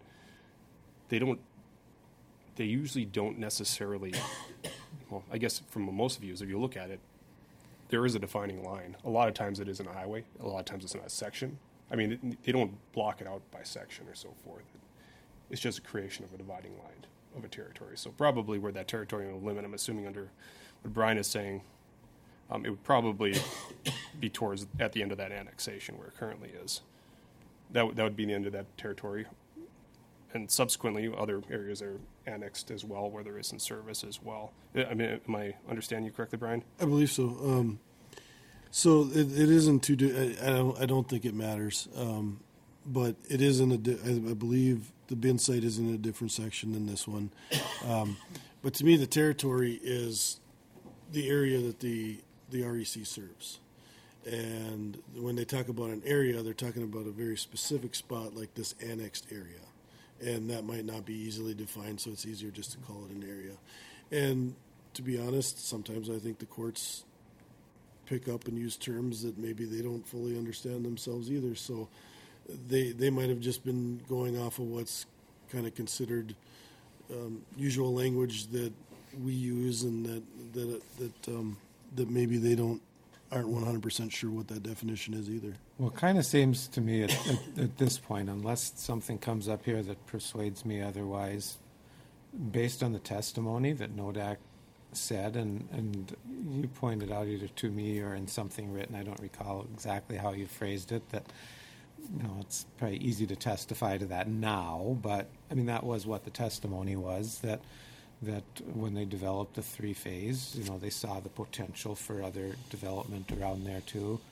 they usually don't necessarily, well, I guess from most views, if you look at it, there is a defining line. A lot of times it isn't a highway. A lot of times it's in a section. I mean, they don't block it out by section or so forth. It's just a creation of a dividing line of a territory. So probably where that territorial limit, I'm assuming under what Brian is saying, it would probably be towards at the end of that annexation where it currently is. That would be the end of that territory. And subsequently, other areas are annexed as well, where there isn't service as well. I mean, am I understanding you correctly, Brian? I believe so. So it isn't too. I don't think it matters, but it is in I believe the bin site is in a different section than this one. But to me, the territory is the area that the REC serves. And when they talk about an area, they're talking about a very specific spot like this annexed area. And that might not be easily defined, so it's easier just to call it an area. And to be honest, sometimes I think the courts pick up and use terms that maybe they don't fully understand themselves either. So they might have just been going off of what's kind of considered usual language that we use, and that maybe they aren't 100% sure what that definition is either. Well, it kind of seems to me at this point, unless something comes up here that persuades me otherwise, based on the testimony that NODAC said, and you pointed out either to me or in something written, I don't recall exactly how you phrased it, that it's probably easy to testify to that now, but I mean that was what the testimony was, that when they developed the three-phase, they saw the potential for other development around there too.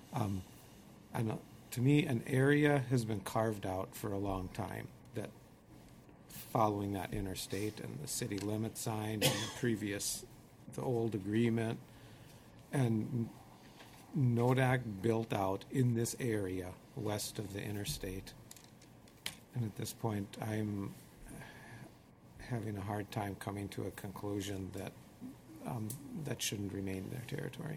To me, an area has been carved out for a long time, that following that interstate and the city limit sign and the old agreement, and NODAC built out in this area west of the interstate. And at this point, I'm having a hard time coming to a conclusion that that shouldn't remain their territory.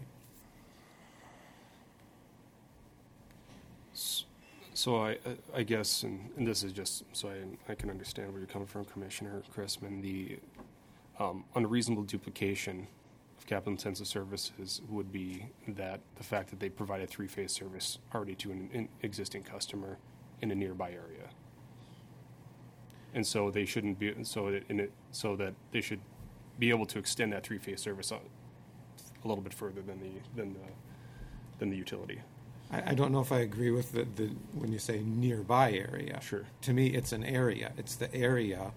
So I guess, and this is just so I can understand where you're coming from, Commissioner Chrisman, the unreasonable duplication of capital-intensive services would be that the fact that they provided three-phase service already to an existing customer in a nearby area. And so they shouldn't be so that they should be able to extend that three-phase service a little bit further than the utility. I don't know if I agree with the when you say nearby area. Sure. To me, it's an area. It's the area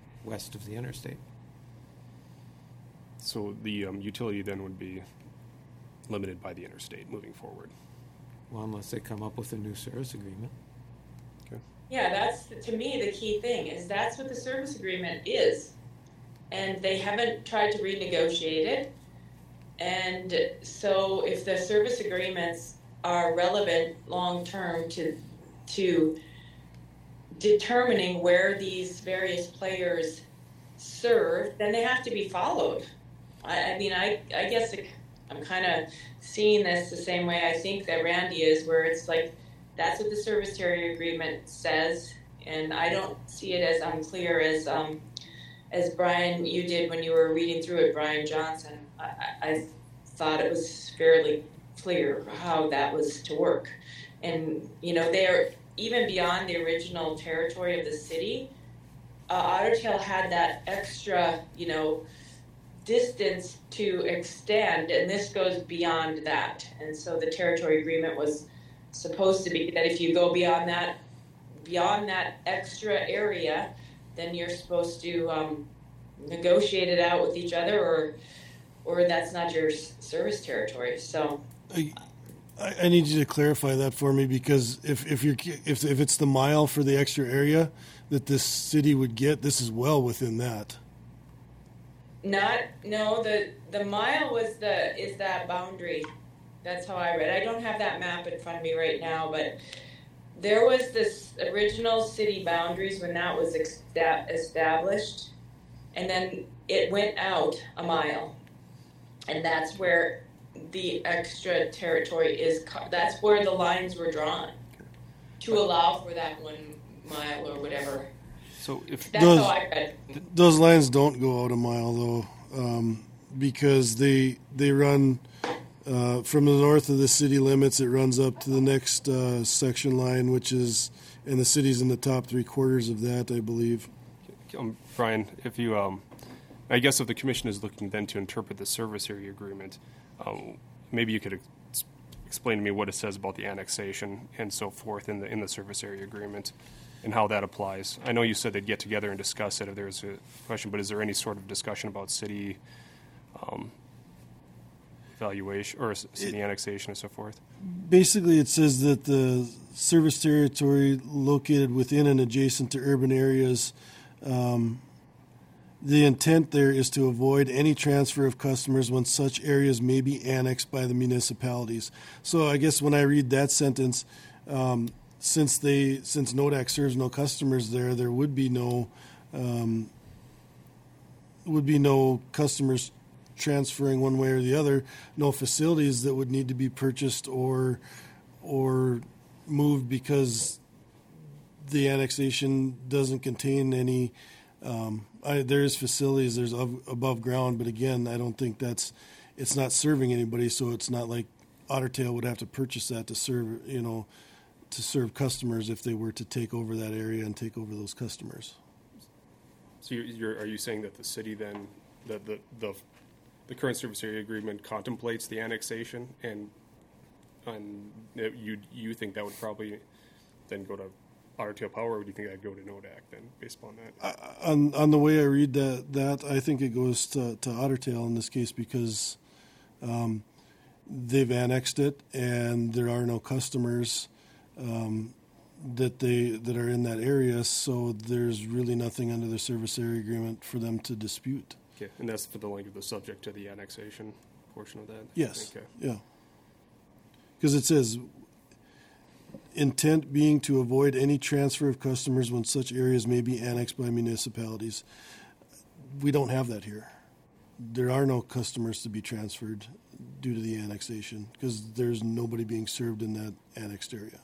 west of the interstate. So the utility then would be limited by the interstate moving forward. Well, unless they come up with a new service agreement. Yeah, that's, to me, the key thing, is that's what the service agreement is. And they haven't tried to renegotiate it. And so if the service agreements are relevant long-term to determining where these various players serve, then they have to be followed. I mean, I guess I'm kind of seeing this the same way I think that Randy is, where it's like, that's what the service territory agreement says, and I don't see it as unclear as Brian, you did when you were reading through it, Brian Johnson. I thought it was fairly clear how that was to work. And, you know, they're even beyond the original territory of the city. Otter Tail had that extra, you know, distance to extend, and this goes beyond that. And so the territory agreement was supposed to be that if you go beyond that extra area, then you're supposed to negotiate it out with each other, or that's not your service territory. So I need you to clarify that for me, because if it's the mile for the extra area that this city would get, this is well within that. The mile is that boundary. That's how I read it. I don't have that map in front of me right now, but there was this original city boundaries when that was established, and then it went out a mile, and that's where the extra territory is. That's where the lines were drawn to allow for that 1 mile or whatever. So if That's how I read it. Those lines don't go out a mile though, because they run from the north of the city limits. It runs up to the next section line, which is, and the city's in the top 3/4 of that, I believe. Brian, if you, I guess if the commission is looking then to interpret the service area agreement, maybe you could explain to me what it says about the annexation and so forth in the service area agreement, and how that applies. I know you said they'd get together and discuss it if there's a question, but is there any sort of discussion about city valuation or city annexation and so forth? Basically, it says that the service territory located within and adjacent to urban areas, the intent there is to avoid any transfer of customers when such areas may be annexed by the municipalities. So I guess when I read that sentence, since NODAC serves no customers there would be no customers transferring one way or the other, no facilities that would need to be purchased or moved because the annexation doesn't contain any. There's facilities, there's above ground, but again, I don't think it's not serving anybody, so it's not like Otter Tail would have to purchase that to serve customers if they were to take over that area and take over those customers. So are you saying that the city then, the current service area agreement contemplates the annexation, and you think that would probably then go to Otter Tail Power, or do you think that'd go to NODAC then, based upon that? On the way I read that I think it goes to Otter Tail in this case, because they've annexed it and there are no customers that are in that area, so there's really nothing under the service area agreement for them to dispute. Okay, and that's for the length of the subject to the annexation portion of that? Yes. Okay. Yeah. Because it says, intent being to avoid any transfer of customers when such areas may be annexed by municipalities. We don't have that here. There are no customers to be transferred due to the annexation because there's nobody being served in that annexed area.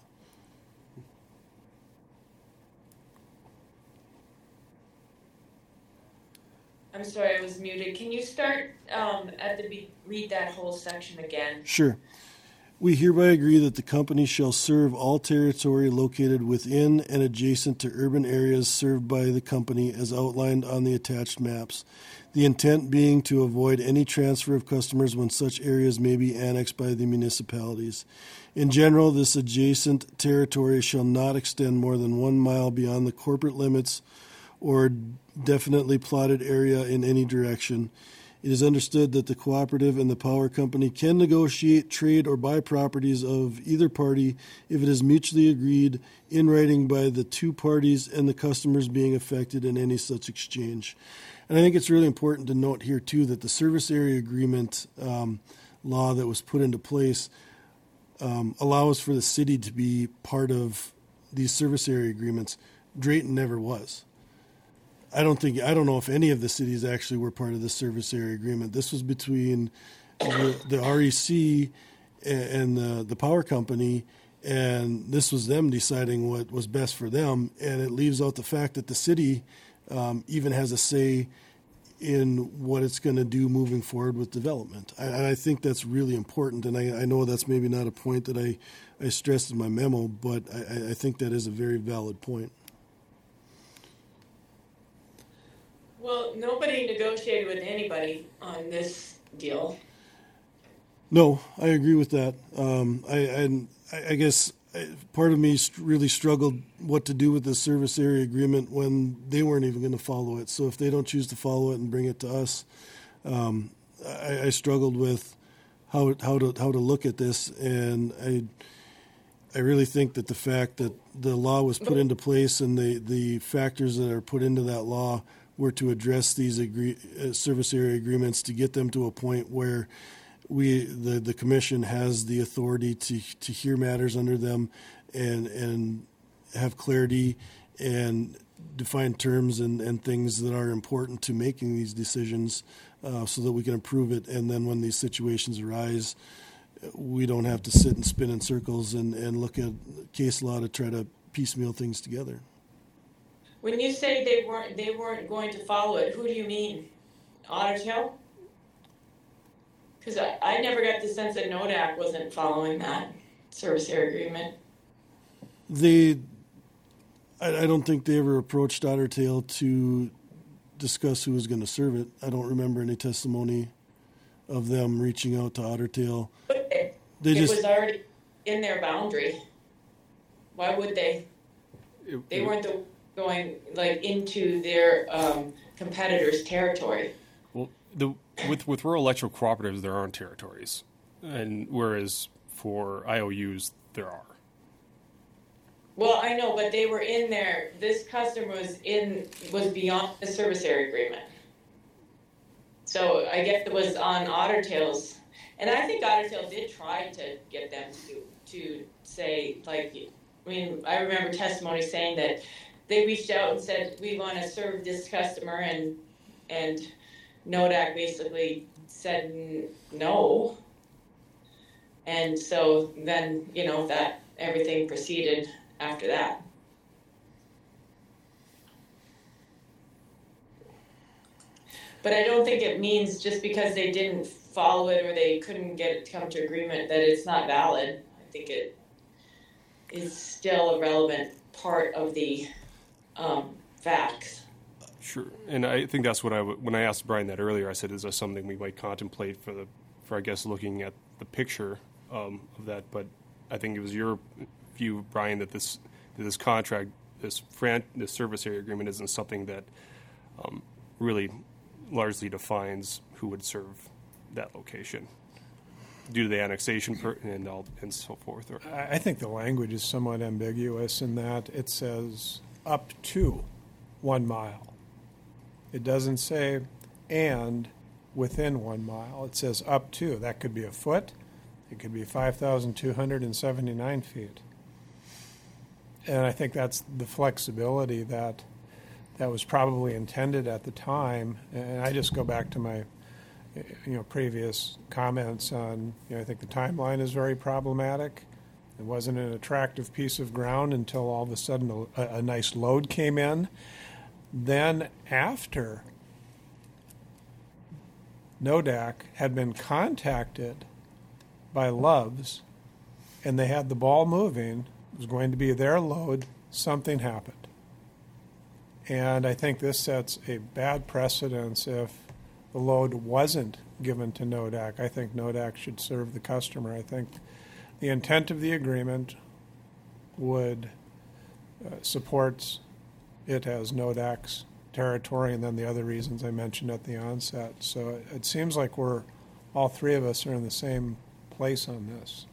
I'm sorry, I was muted. Can you start read that whole section again? Sure. We hereby agree that the company shall serve all territory located within and adjacent to urban areas served by the company as outlined on the attached maps. The intent being to avoid any transfer of customers when such areas may be annexed by the municipalities. In general, this adjacent territory shall not extend more than 1 mile beyond the corporate limits or definitely plotted area in any direction. It is understood that the cooperative and the power company can negotiate, trade, or buy properties of either party if it is mutually agreed in writing by the two parties and the customers being affected in any such exchange. And I think it's really important to note here, too, that the service area agreement law that was put into place allows for the city to be part of these service area agreements. Drayton never was. I don't know if any of the cities actually were part of the service area agreement. This was between the REC and the power company, and this was them deciding what was best for them. And it leaves out the fact that the city even has a say in what it's going to do moving forward with development. And I think that's really important. And I know that's maybe not a point that I stressed in my memo, but I think that is a very valid point. Well, nobody negotiated with anybody on this deal. No, I agree with that. I guess part of me really struggled what to do with the service area agreement when they weren't even going to follow it. So if they don't choose to follow it and bring it to us, I struggled with how to look at this, and I really think that the fact that the law was put into place and the factors that are put into that law were to address these service area agreements to get them to a point where the commission has the authority to hear matters under them and have clarity and define terms and things that are important to making these decisions so that we can approve it. And then when these situations arise, we don't have to sit and spin in circles and look at case law to try to piecemeal things together. When you say they weren't going to follow it, who do you mean? Otter Tail? Because I never got the sense that NODAC wasn't following that service area agreement. I don't think they ever approached Otter Tail to discuss who was going to serve it. I don't remember any testimony of them reaching out to Otter Tail. But it was already in their boundary. Why would they? They weren't going into their competitors' territory. Well, with rural electric cooperatives, there aren't territories, and whereas for IOUs there are. Well, I know, but they were in there. This customer was beyond the service area agreement. So I guess it was on Otter Tail's, and I think Otter Tail did try to get them to say, I remember testimony saying that they reached out and said, we want to serve this customer, and NODAC basically said no. And so then, that everything proceeded after that. But I don't think it means just because they didn't follow it or they couldn't get it to come to agreement that it's not valid. I think it is still a relevant part of the facts. Sure, and I think that's what when I asked Brian that earlier, I said, is there something we might contemplate for I guess looking at the picture of that? But I think it was your view, Brian, that this contract, this service area agreement isn't something that really largely defines who would serve that location due to the annexation and so forth. I think the language is somewhat ambiguous in that it says up to 1 mile. It doesn't say and within 1 mile. It says up to. That could be a foot. It could be 5,279 feet. And I think that's the flexibility that was probably intended at the time. And I just go back to my previous comments on, I think the timeline is very problematic. It wasn't an attractive piece of ground until all of a sudden a nice load came in. Then after NODAC had been contacted by Love's and they had the ball moving, it was going to be their load, something happened. And I think this sets a bad precedence if the load wasn't given to NODAC. I think NODAC should serve the customer. I think the intent of the agreement would supports it as NODAC's territory, and then the other reasons I mentioned at the onset. So it seems like all three of us are in the same place on this.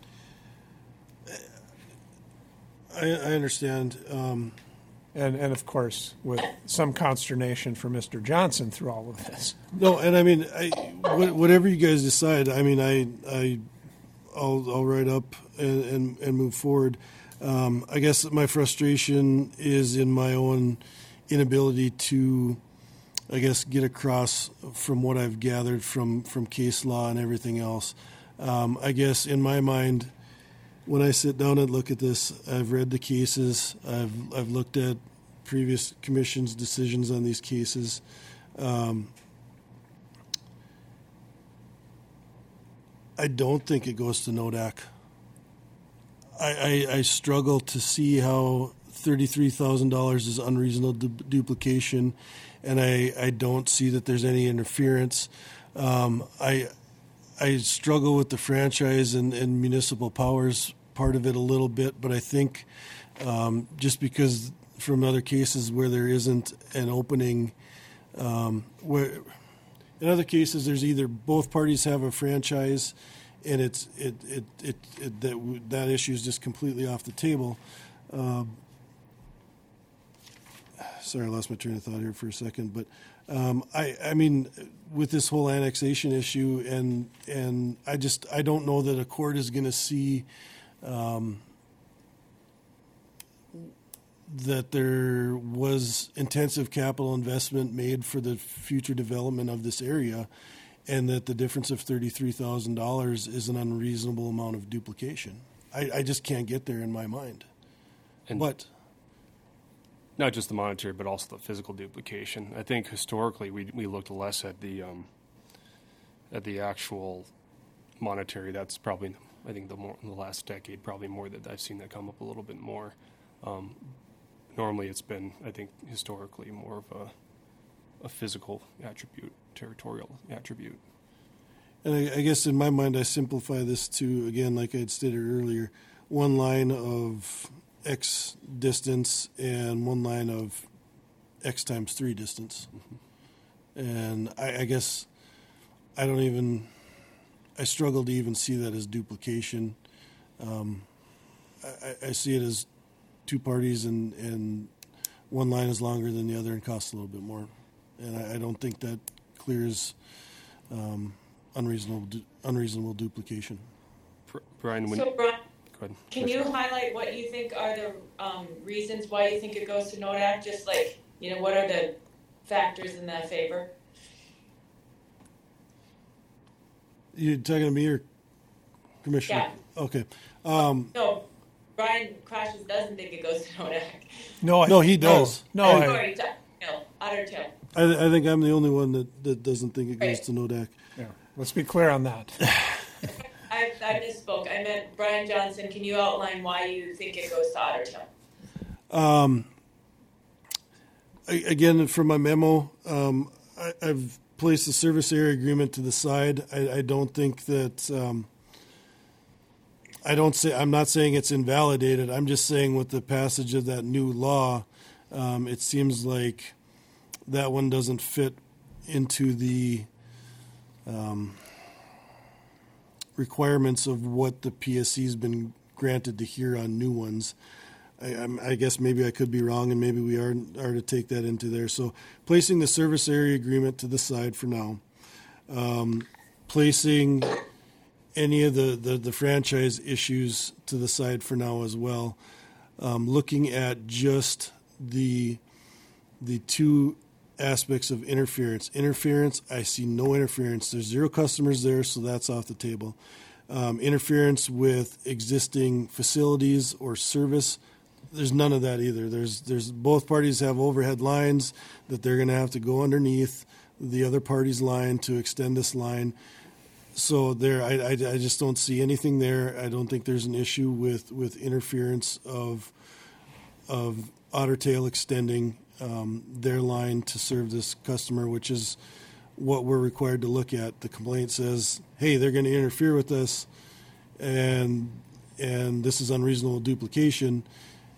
I understand. And of course, with some consternation for Mr. Johnson through all of this. No, and I mean, whatever you guys decide, I mean, I'll write up and move forward. I guess my frustration is in my own inability to, I guess, get across from what I've gathered from case law and everything else. I guess in my mind, when I sit down and look at this, I've read the cases. I've looked at previous commission's decisions on these cases. I don't think it goes to NODAC. I struggle to see how $33,000 is unreasonable duplication, and I don't see that there's any interference. I struggle with the franchise and municipal powers part of it a little bit, but I think just because from other cases where there isn't an opening, where in other cases there's either both parties have a franchise and that issue is just completely off the table. Sorry, I lost my train of thought here for a second, but I mean, with this whole annexation issue, and I don't know that a court is going to see that there was intensive capital investment made for the future development of this area, and that the difference of $33,000 is an unreasonable amount of duplication. I just can't get there in my mind. And but not just the monetary, but also the physical duplication. I think historically we looked less at the actual monetary. That's probably, I think, in the last decade, probably more that I've seen that come up a little bit more. Normally, it's been, I think, historically more of a physical attribute, territorial attribute. And I guess in my mind, I simplify this to, again, like I had stated earlier, one line of X distance and one line of X times 3 distance. Mm-hmm. And I guess I struggle to even see that as duplication. I see it as two parties and one line is longer than the other and costs a little bit more. And I don't think that clears unreasonable duplication. Brian, Brian, go ahead. Can you highlight what you think are the reasons why you think it goes to NODAC? Just like, what are the factors in that favor? You talking to me or Commissioner? Yeah. Okay. No, Brian Crashes doesn't think it goes to NODAC. No, he does. Otter Tail. I think I'm the only one that doesn't think it goes to NODAC. Yeah. Let's be clear on that. I misspoke. I meant Brian Johnson. Can you outline why you think it goes to Otter Tail? Again, from my memo, I've placed the service area agreement to the side. I don't think that. I'm not saying it's invalidated. I'm just saying with the passage of that new law, it seems like that one doesn't fit into the requirements of what the PSC has been granted to hear on new ones. I guess maybe I could be wrong, and maybe we are to take that into there. So placing the service area agreement to the side for now. Placing any of the franchise issues to the side for now as well. Looking at just the two aspects of interference. Interference, I see no interference. There's 0 customers there, so that's off the table. Interference with existing facilities or service, there's none of that either. There's both parties have overhead lines that they're going to have to go underneath the other party's line to extend this line. So there, I just don't see anything there. I don't think there's an issue with interference of Otter Tail extending their line to serve this customer, which is what we're required to look at. The complaint says, hey, they're going to interfere with us, and this is unreasonable duplication.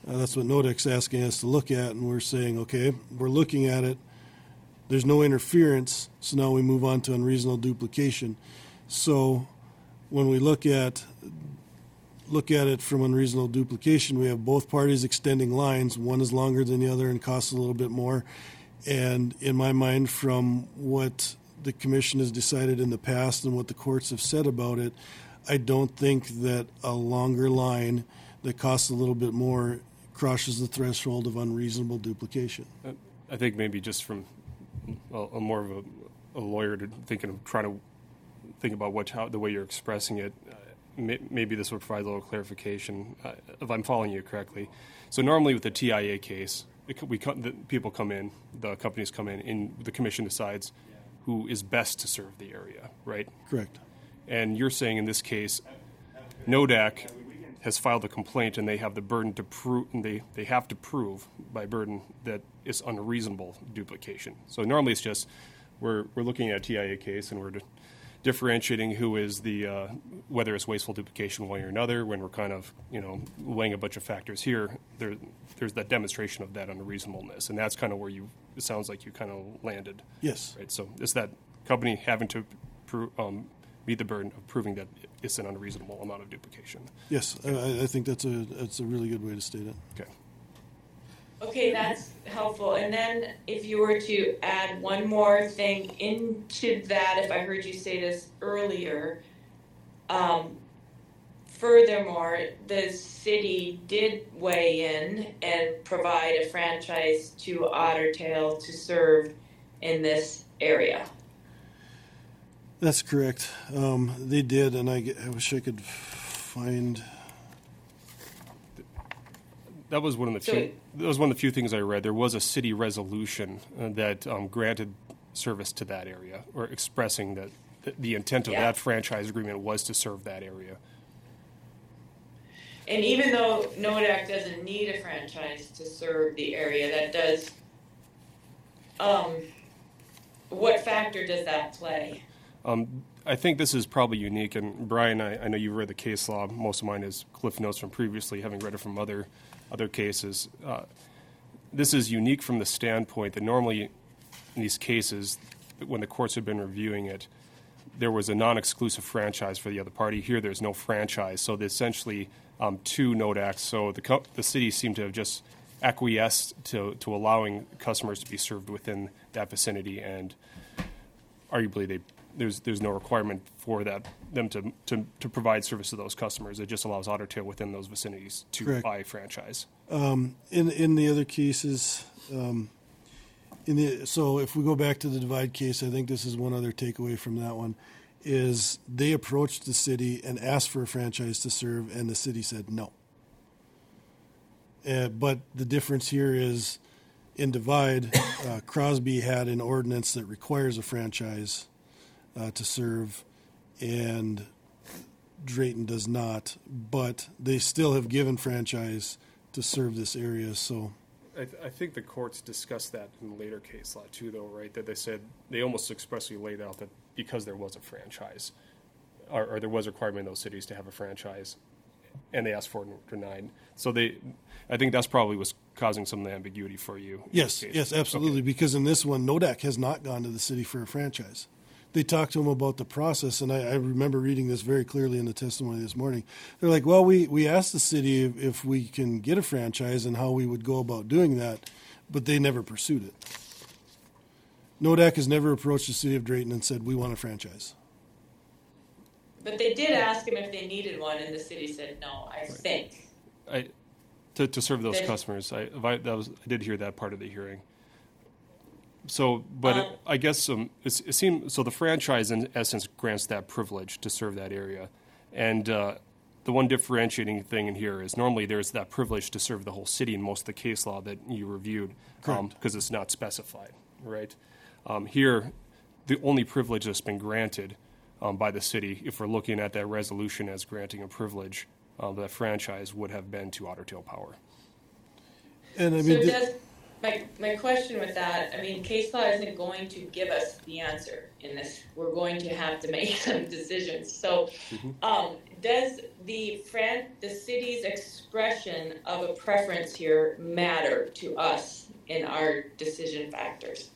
That's what NODEC's asking us to look at, and we're saying, okay, we're looking at it. There's no interference, so now we move on to unreasonable duplication. So when we look at it from unreasonable duplication, we have both parties extending lines. One is longer than the other and costs a little bit more. And in my mind, from what the commission has decided in the past and what the courts have said about it, I don't think that a longer line that costs a little bit more crosses the threshold of unreasonable duplication. I think maybe just from a more of a lawyer trying to think about the way you're expressing it, maybe this would provide a little clarification, if I'm following you correctly. So normally with the TIA case, the companies come in, and the commission decides who is best to serve the area, right? Correct. And you're saying in this case, NODAC has filed a complaint, and they have the burden to prove, and they have to prove by burden that it's unreasonable duplication. So normally it's just we're looking at a TIA case, and we're differentiating who is whether it's wasteful duplication one way or another. When we're kind of weighing a bunch of factors here, there's that demonstration of that unreasonableness, and that's kind of where it sounds like you kind of landed. Yes. Right. So it's that company having to meet the burden of proving that it's an unreasonable amount of duplication. Yes, I think that's a really good way to state it. Okay. Okay, that's helpful. And then if you were to add one more thing into that, if I heard you say this earlier, furthermore, the city did weigh in and provide a franchise to Otter Tail to serve in this area. That's correct. They did, and I wish I could find. That was one of the few things I read. There was a city resolution that granted service to that area, or expressing that the intent of that franchise agreement was to serve that area. And even though NODAC doesn't need a franchise to serve the area, that does. What factor does that play? I think this is probably unique, and Brian, I know you've read the case law. Most of mine is Cliff Notes from previously, having read it from other cases. This is unique from the standpoint that normally in these cases, when the courts have been reviewing it, there was a non-exclusive franchise for the other party. Here there's no franchise, so essentially two NODACs. So the city seemed to have just acquiesced to allowing customers to be served within that vicinity, and arguably there's no requirement for them to provide service to those customers. It just allows Otter Tail within those vicinities to Correct. buy franchise. In the other cases, so if we go back to the Divide case, I think this is one other takeaway from that one, is they approached the city and asked for a franchise to serve, and the city said no. But the difference here is in Divide, Crosby had an ordinance that requires a franchise to serve, and Drayton does not, but they still have given franchise to serve this area. So I think the courts discussed that in the later case law too, though, right? That they said they almost expressly laid out that because there was a franchise, or there was a requirement in those cities to have a franchise, and they asked for it and denied. So I think that's probably what's causing some of the ambiguity for you. Yes, absolutely. Okay. Because in this one, NODAC has not gone to the city for a franchise. They talked to him about the process, and I remember reading this very clearly in the testimony this morning. They're like, well, we asked the city if we can get a franchise and how we would go about doing that, but they never pursued it. NODAC has never approached the city of Drayton and said, we want a franchise. But they did ask him if they needed one, and the city said no, I think. To serve those customers, I did hear that part of the hearing. So, but I guess it seems so. The franchise, in essence, grants that privilege to serve that area, and the one differentiating thing in here is normally there's that privilege to serve the whole city in most of the case law that you reviewed, because it's not specified, right? Here, the only privilege that's been granted by the city, if we're looking at that resolution as granting a privilege, that franchise would have been to Otter Tail Power. And I mean, my question with that, I mean, case law isn't going to give us the answer in this. We're going to have to make some decisions. So, does the city's expression of a preference here matter to us in our decision factors?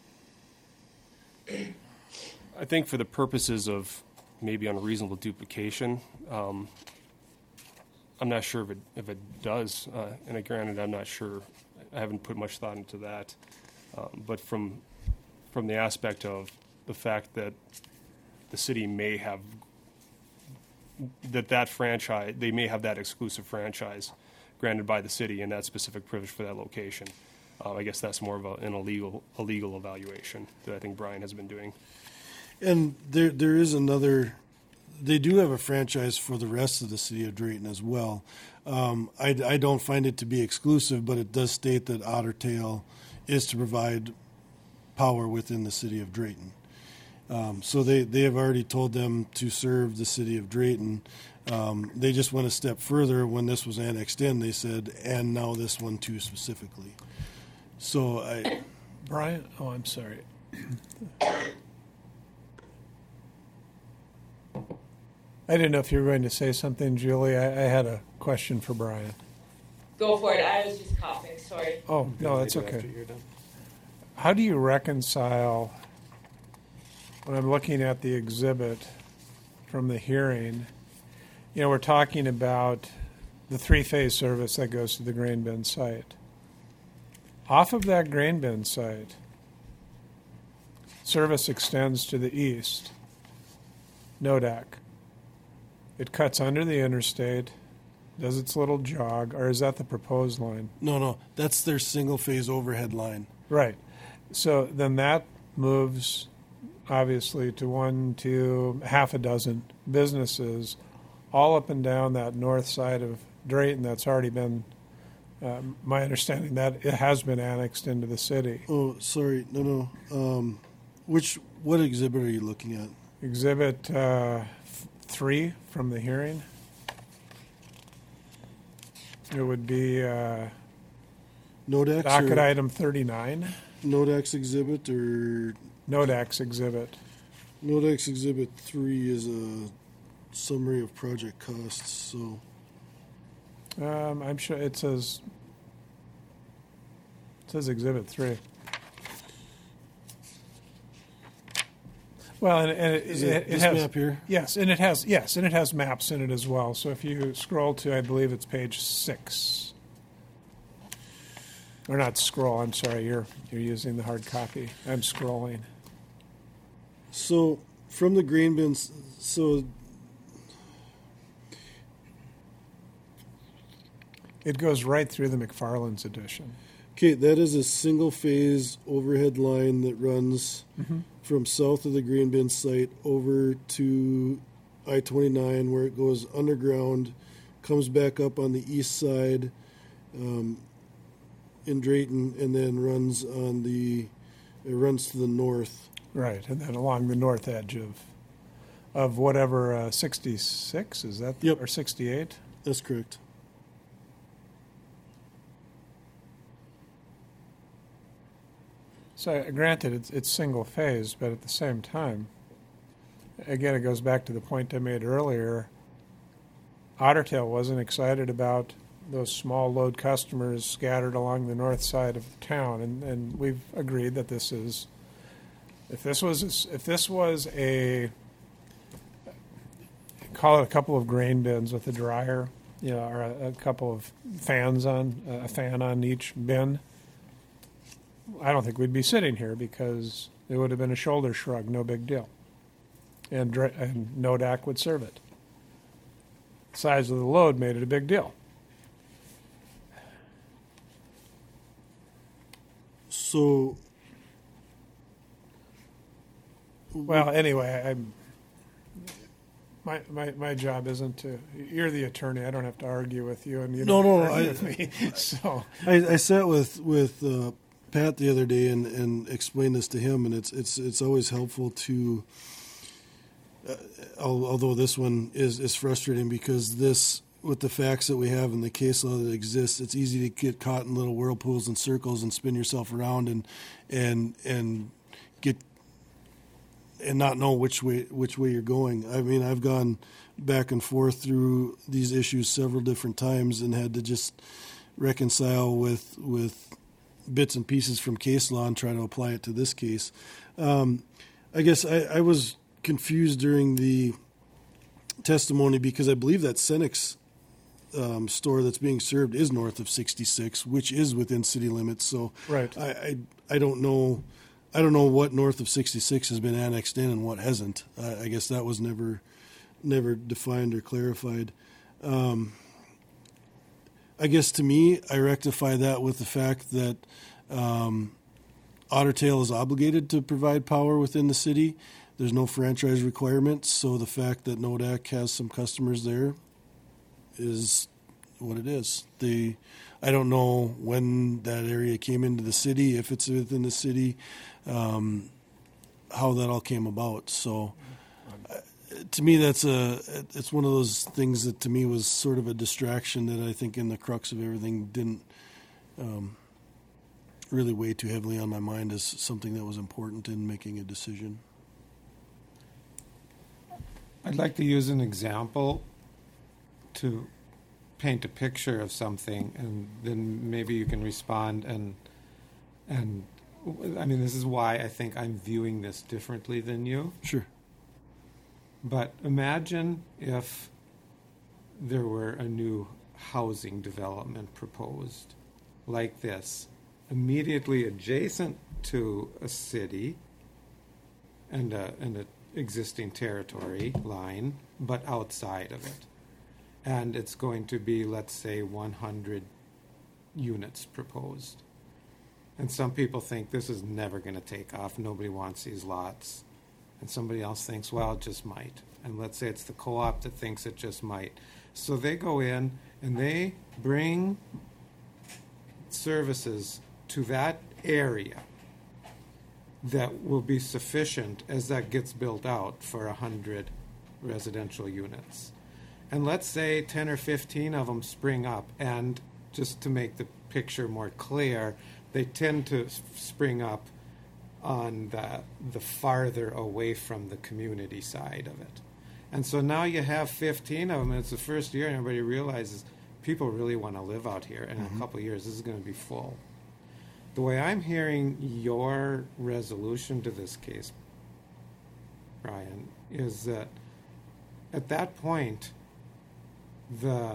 I think for the purposes of maybe unreasonable duplication, I'm not sure if it does. And granted, I'm not sure. I haven't put much thought into that. But from the aspect of the fact that the city may have that franchise, they may have that exclusive franchise granted by the city and that specific privilege for that location. I guess that's more of a legal evaluation that I think Brian has been doing. And there is another. They do have a franchise for the rest of the city of Drayton as well. I don't find it to be exclusive, but it does state that Otter Tail is to provide power within the city of Drayton. So they have already told them to serve the city of Drayton. They just went a step further when this was annexed in. They said, and now this one too specifically. So Brian? Oh, I'm sorry. I didn't know if you were going to say something, Julie. I had a question for Brian. Go for it. I was just coughing. Sorry. Oh, no, that's Maybe okay. after you're done. How do you reconcile, when I'm looking at the exhibit from the hearing, we're talking about the three-phase service that goes to the grain bin site. Off of that grain bin site, service extends to the east, Nodak. It cuts under the interstate, does its little jog, or is that the proposed line? no, that's their single-phase overhead line. Right. So then that moves, obviously, to 1, 2, half a dozen businesses all up and down that north side of Drayton that's already been, my understanding, that it has been annexed into the city. Oh, sorry, no. What exhibit are you looking at? Exhibit 3 from the hearing. It would be Nodax docket or item 39, Nodax exhibit or Nodax exhibit. Nodax exhibit 3 is a summary of project costs. So I'm sure it says exhibit 3. Well, and it this has map here. yes, and it has maps in it as well. So if you scroll to, I believe it's page 6, or not scroll. I'm sorry, you're using the hard copy. I'm scrolling. So from the grain bins, so It goes right through the McFarland's edition. okay, that is a single phase overhead line that runs from south of the green bin site over to I-29, where it goes underground, comes back up on the east side in Drayton, and then runs to the north. Right, and then along the north edge of whatever 66 is that? Yep. Or 68? That's correct. So granted, it's single phase, but at the same time, again, it goes back to the point I made earlier. Otter Tail wasn't excited about those small load customers scattered along the north side of the town, and we've agreed that this is. If this was a call it a couple of grain bins with a dryer, or a couple of fans on a fan on each bin, I don't think we'd be sitting here because it would have been a shoulder shrug, no big deal, and Nodak would serve it. The size of the load made it a big deal. So, Well, anyway, my job isn't to. You're the attorney. I don't have to argue with you, and you don't argue with me. So I sat with Pat the other day and explained this to him, and it's always helpful to. Although this one is frustrating because this with the facts that we have and the case law that exists, it's easy to get caught in little whirlpools and circles and spin yourself around and get and not know which way you're going. I mean, I've gone back and forth through these issues several different times and had to just reconcile with bits and pieces from case law and try to apply it to this case. I guess I was confused during the testimony because I believe that Cenex store that's being served is north of 66, which is within city limits. So Right. I don't know. I don't know what north of 66 has been annexed in and what hasn't. I guess that was never defined or clarified. I guess to me, I rectify that with the fact that Otter Tail is obligated to provide power within the city. There's no franchise requirements, so the fact that Nodak has some customers there is what it is. I don't know when that area came into the city, if it's within the city, how that all came about. So to me, it's one of those things that to me was sort of a distraction that I think in the crux of everything didn't really weigh too heavily on my mind as something that was important in making a decision. I'd like to use an example to paint a picture of something, and then maybe you can respond. And I mean, this is why I think I'm viewing this differently than you. Sure. But imagine if there were a new housing development proposed like this, immediately adjacent to a city and an existing territory line, but outside of it. And it's going to be, let's say, 100 units proposed. And some people think this is never going to take off. Nobody wants these lots. And somebody else thinks, well, it just might. And let's say it's the co-op that thinks it just might. So they go in and they bring services to that area that will be sufficient as that gets built out for 100 residential units. And let's say 10 or 15 of them spring up, and just to make the picture more clear, they tend to spring up on the farther away from the community side of it. And so now you have 15 of them, and it's the first year, and everybody realizes people really want to live out here, and in a couple of years this is going to be full. The way I'm hearing your resolution to this case, Brian, is that at that point, the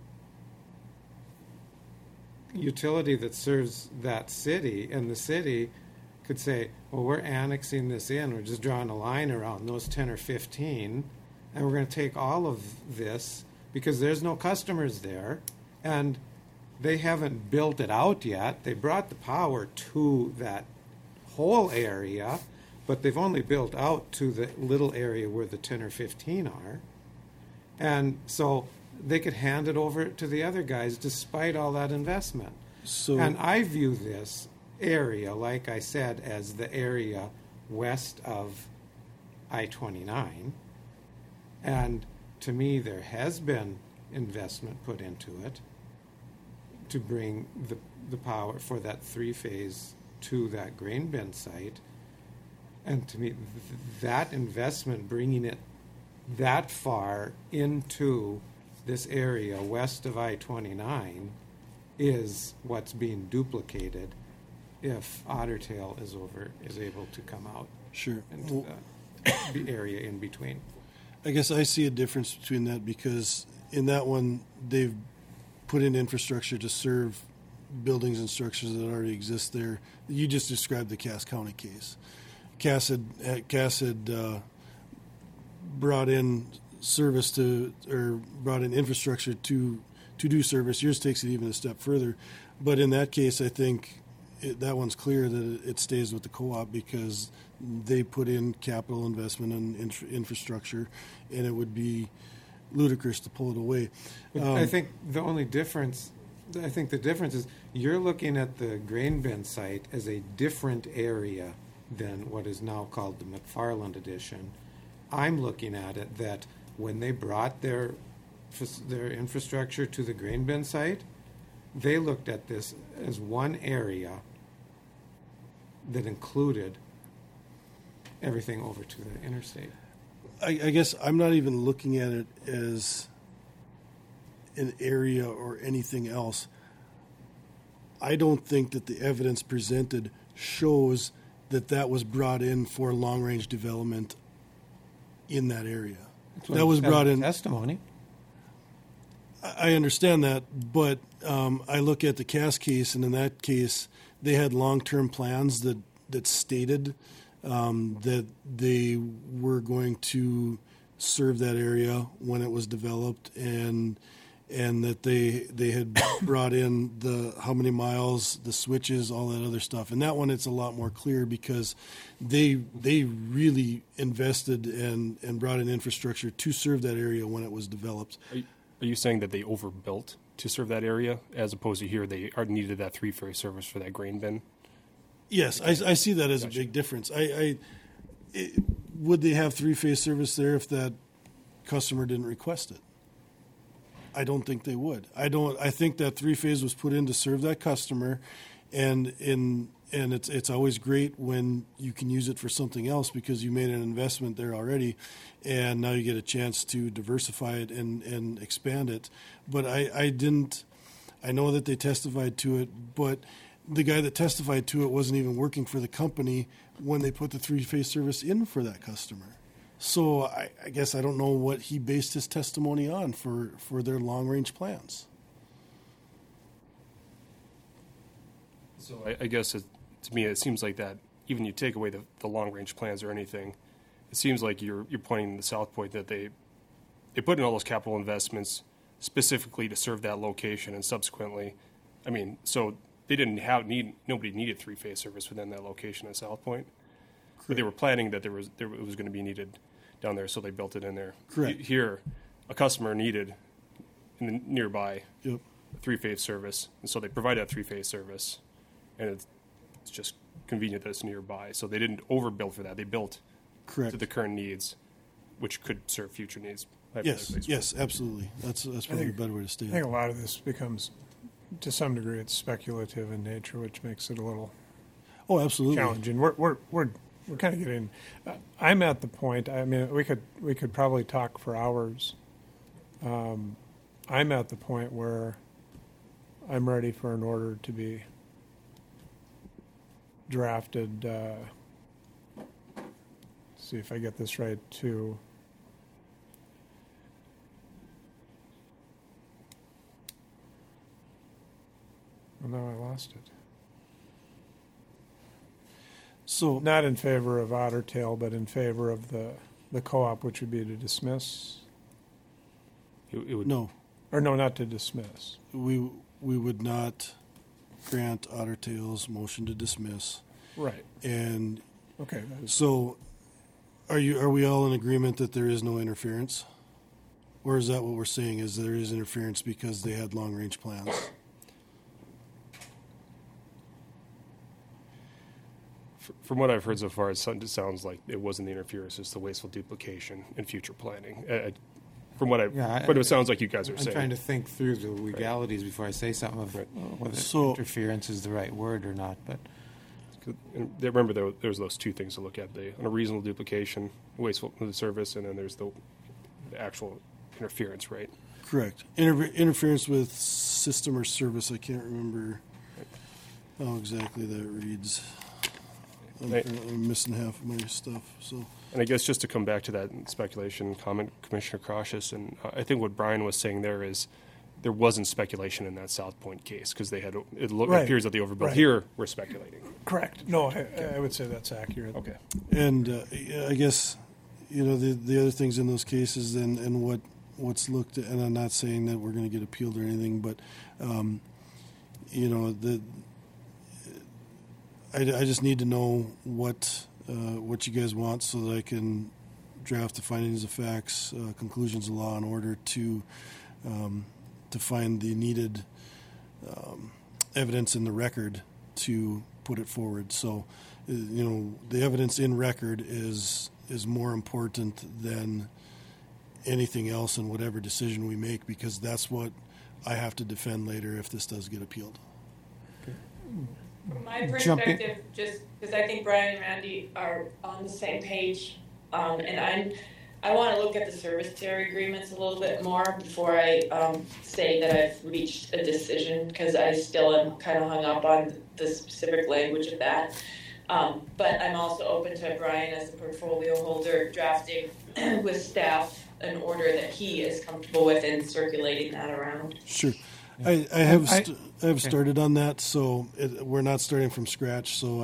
utility that serves that city, and the city could say, well, we're annexing this in, we're just drawing a line around those 10 or 15, and we're going to take all of this because there's no customers there, and they haven't built it out yet. They brought the power to that whole area, but they've only built out to the little area where the 10 or 15 are. And so they could hand it over to the other guys despite all that investment. And I view this area, like I said, as the area west of I-29. And to me, there has been investment put into it to bring the power for that three-phase to that grain bin site. And to me, that investment, bringing it that far into this area west of I-29, is what's being duplicated if Otter Tail is able to come out Sure. into the area in between. I guess I see a difference between that because in that one, they've put in infrastructure to serve buildings and structures that already exist there. You just described the Cass County case. Cass had brought in service brought in infrastructure to do service. Yours takes it even a step further. But in that case, I think that one's clear that it stays with the co-op because they put in capital investment and infrastructure, and it would be ludicrous to pull it away. I think the difference is you're looking at the grain bin site as a different area than what is now called the McFarland Edition. I'm looking at it that when they brought their their infrastructure to the grain bin site, they looked at this as one area that included everything over to the interstate. I guess I'm not even looking at it as an area or anything else. I don't think that the evidence presented shows that that was brought in for long-range development in that area. That was brought in. Testimony. I understand that, but I look at the Cass case, and in that case, they had long-term plans that stated that they were going to serve that area when it was developed, and that they had brought in the how many miles, the switches, all that other stuff. And that one, it's a lot more clear because they really invested and brought in infrastructure to serve that area when it was developed. Are you saying that they overbuilt to serve that area, as opposed to here they needed that three-phase service for that grain bin? Yes, I see that as a big difference. Would they have three-phase service there if that customer didn't request it? I don't think they would. I think that three-phase was put in to serve that customer, and it's always great when you can use it for something else because you made an investment there already, and now you get a chance to diversify it and expand it. But I know that they testified to it, but the guy that testified to it wasn't even working for the company when they put the three-phase service in for that customer. So I guess I don't know what he based his testimony on for their long-range plans. So I guess to me it seems like that even you take away the long-range plans or anything, it seems like you're pointing to South Point that they put in all those capital investments specifically to serve that location, and subsequently, I mean, so they didn't nobody needed three-phase service within that location at South Point. Correct. But they were planning that it was going to be needed down there, so they built it in there. Correct. Here, a customer needed nearby Yep. three-phase service, and so they provided that three-phase service, and it's just convenient that it's nearby. So they didn't overbuild for that; they built Correct. to the current needs, which could serve future needs. Yes, absolutely. That's probably a better way to state I think it. a lot of this becomes, to some degree, it's speculative in nature, which makes it a little Oh, absolutely. challenging. We're kind of getting. I'm at the point. I mean, we could probably talk for hours. I'm at the point where I'm ready for an order to be drafted. See if I get this right. Oh, no, I lost it. So Not in favor of Otter Tail, but in favor of the co-op, which would be to dismiss. It would, no, Or no, not to dismiss. we would not grant Otter Tail's motion to dismiss. Right. And Okay. so, are we all in agreement that there is no interference, or is that what we're saying? Is there is interference because they had long range plans? From what I've heard so far, it sounds like it wasn't the interference; it's the wasteful duplication and future planning. From what but it sounds like you guys are I'm saying. trying to think through the legalities before I say something of whether interference is the right word or not. But And remember, there's those two things to look at: the unreasonable duplication, wasteful service, and then there's the actual interference, right? Correct. Interference with system or service. I can't remember how exactly that reads. I'm missing half of my stuff. So. And I guess just to come back to that speculation comment, Commissioner Cautious, and I think what Brian was saying there is there wasn't speculation in that South Point case because they had Right. appears that they overbuilt. Right. Here, we're speculating. Correct. No, I would say that's accurate. Okay. And I guess the other things in those cases and what's looked at, and I'm not saying that we're going to get appealed or anything, but I just need to know what you guys want so that I can draft the findings of facts, conclusions of law and order to find the needed evidence in the record to put it forward. So, the evidence in record is more important than anything else in whatever decision we make, because that's what I have to defend later if this does get appealed. From my perspective, just because I think Brian and Randy are on the same page, and I want to look at the service territory agreements a little bit more before I say that I've reached a decision, because I still am kind of hung up on the specific language of that. But I'm also open to Brian, as a portfolio holder, drafting with staff an order that he is comfortable with and circulating that around. Sure. I have started on that, so we're not starting from scratch. So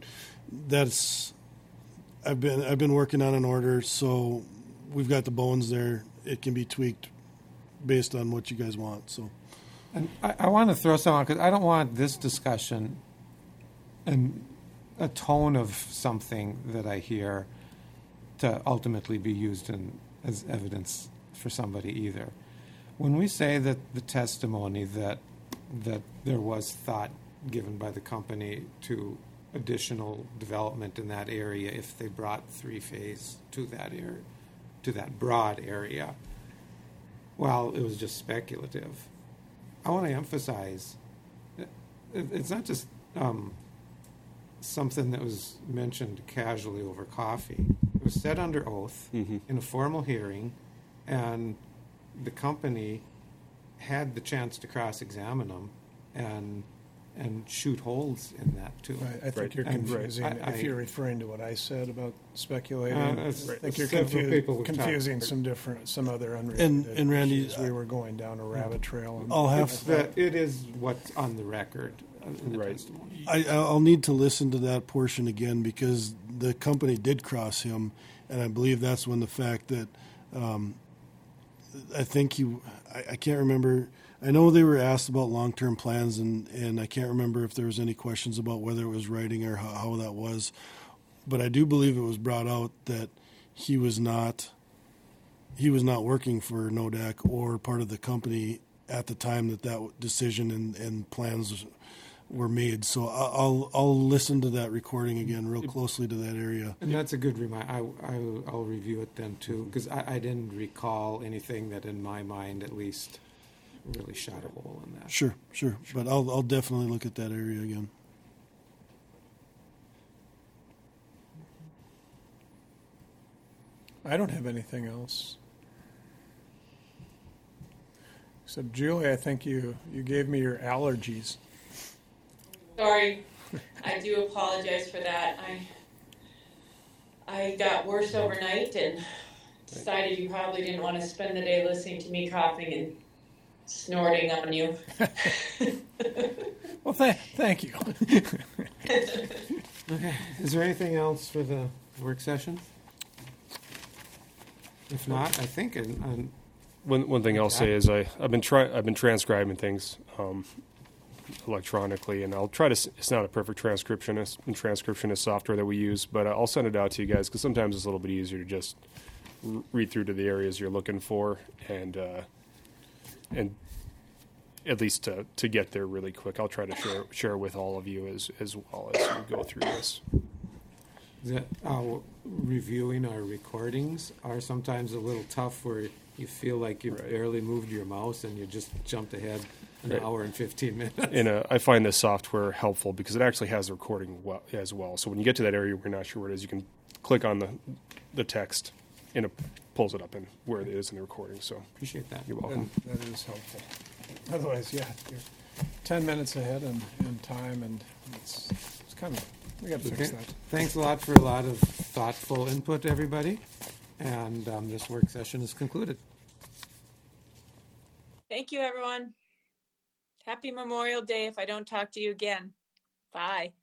I've been working on an order, so we've got the bones there. It can be tweaked based on what you guys want. So, and I want to throw some on, because I don't want this discussion and a tone of something that I hear to ultimately be used as evidence for somebody either. When we say that the testimony that there was thought given by the company to additional development in that area if they brought three-phase to that area, to that broad area, well, it was just speculative. I want to emphasize it's not just something that was mentioned casually over coffee. It was said under oath in a formal hearing, and the company had the chance to cross-examine them and shoot holes in that too. Right. I think you're confusing. If you're referring to what I said about speculating, I think you're confusing some other unrelated and Randy, issues. We were going down a rabbit trail. It is what's on the record. Right. I'll need to listen to that portion again, because the company did cross him, and I believe that's when the fact that I think I can't remember. I know they were asked about long-term plans, and I can't remember if there was any questions about whether it was writing or how that was. But I do believe it was brought out that he was not working for NODAC or part of the company at the time that decision and plans were made. So I'll listen to that recording again real closely to that area. And that's a good reminder. I'll review it then too, because I didn't recall anything that in my mind at least really shot a hole in that. Sure. But I'll definitely look at that area again. I don't have anything else. Except, Julie, I think you gave me your allergies. Sorry, I do apologize for that. I got worse overnight and decided you probably didn't want to spend the day listening to me coughing and snorting on you. Well, thank you. Okay. Is there anything else for the work session? If not, I think One thing I'll say is I've been transcribing things electronically, and I'll try to. It's not a perfect transcriptionist software that we use, but I'll send it out to you guys, because sometimes it's a little bit easier to just read through to the areas you're looking for, and at least to get there really quick. I'll try to share with all of you as well as we go through this. that reviewing our recordings are sometimes a little tough, where you feel like you've barely moved your mouse and you just jumped ahead an hour and 15 minutes. And I find this software helpful because it actually has the recording as well. So when you get to that area where you're not sure where it is, you can click on the text and it pulls it up and where it is in the recording. So appreciate that. You're welcome. That is helpful. Otherwise, you're 10 minutes ahead in time, and it's kind of, we got to fix that. Thanks a lot for a lot of thoughtful input, everybody. And this work session is concluded. Thank you, everyone. Happy Memorial Day if I don't talk to you again. Bye.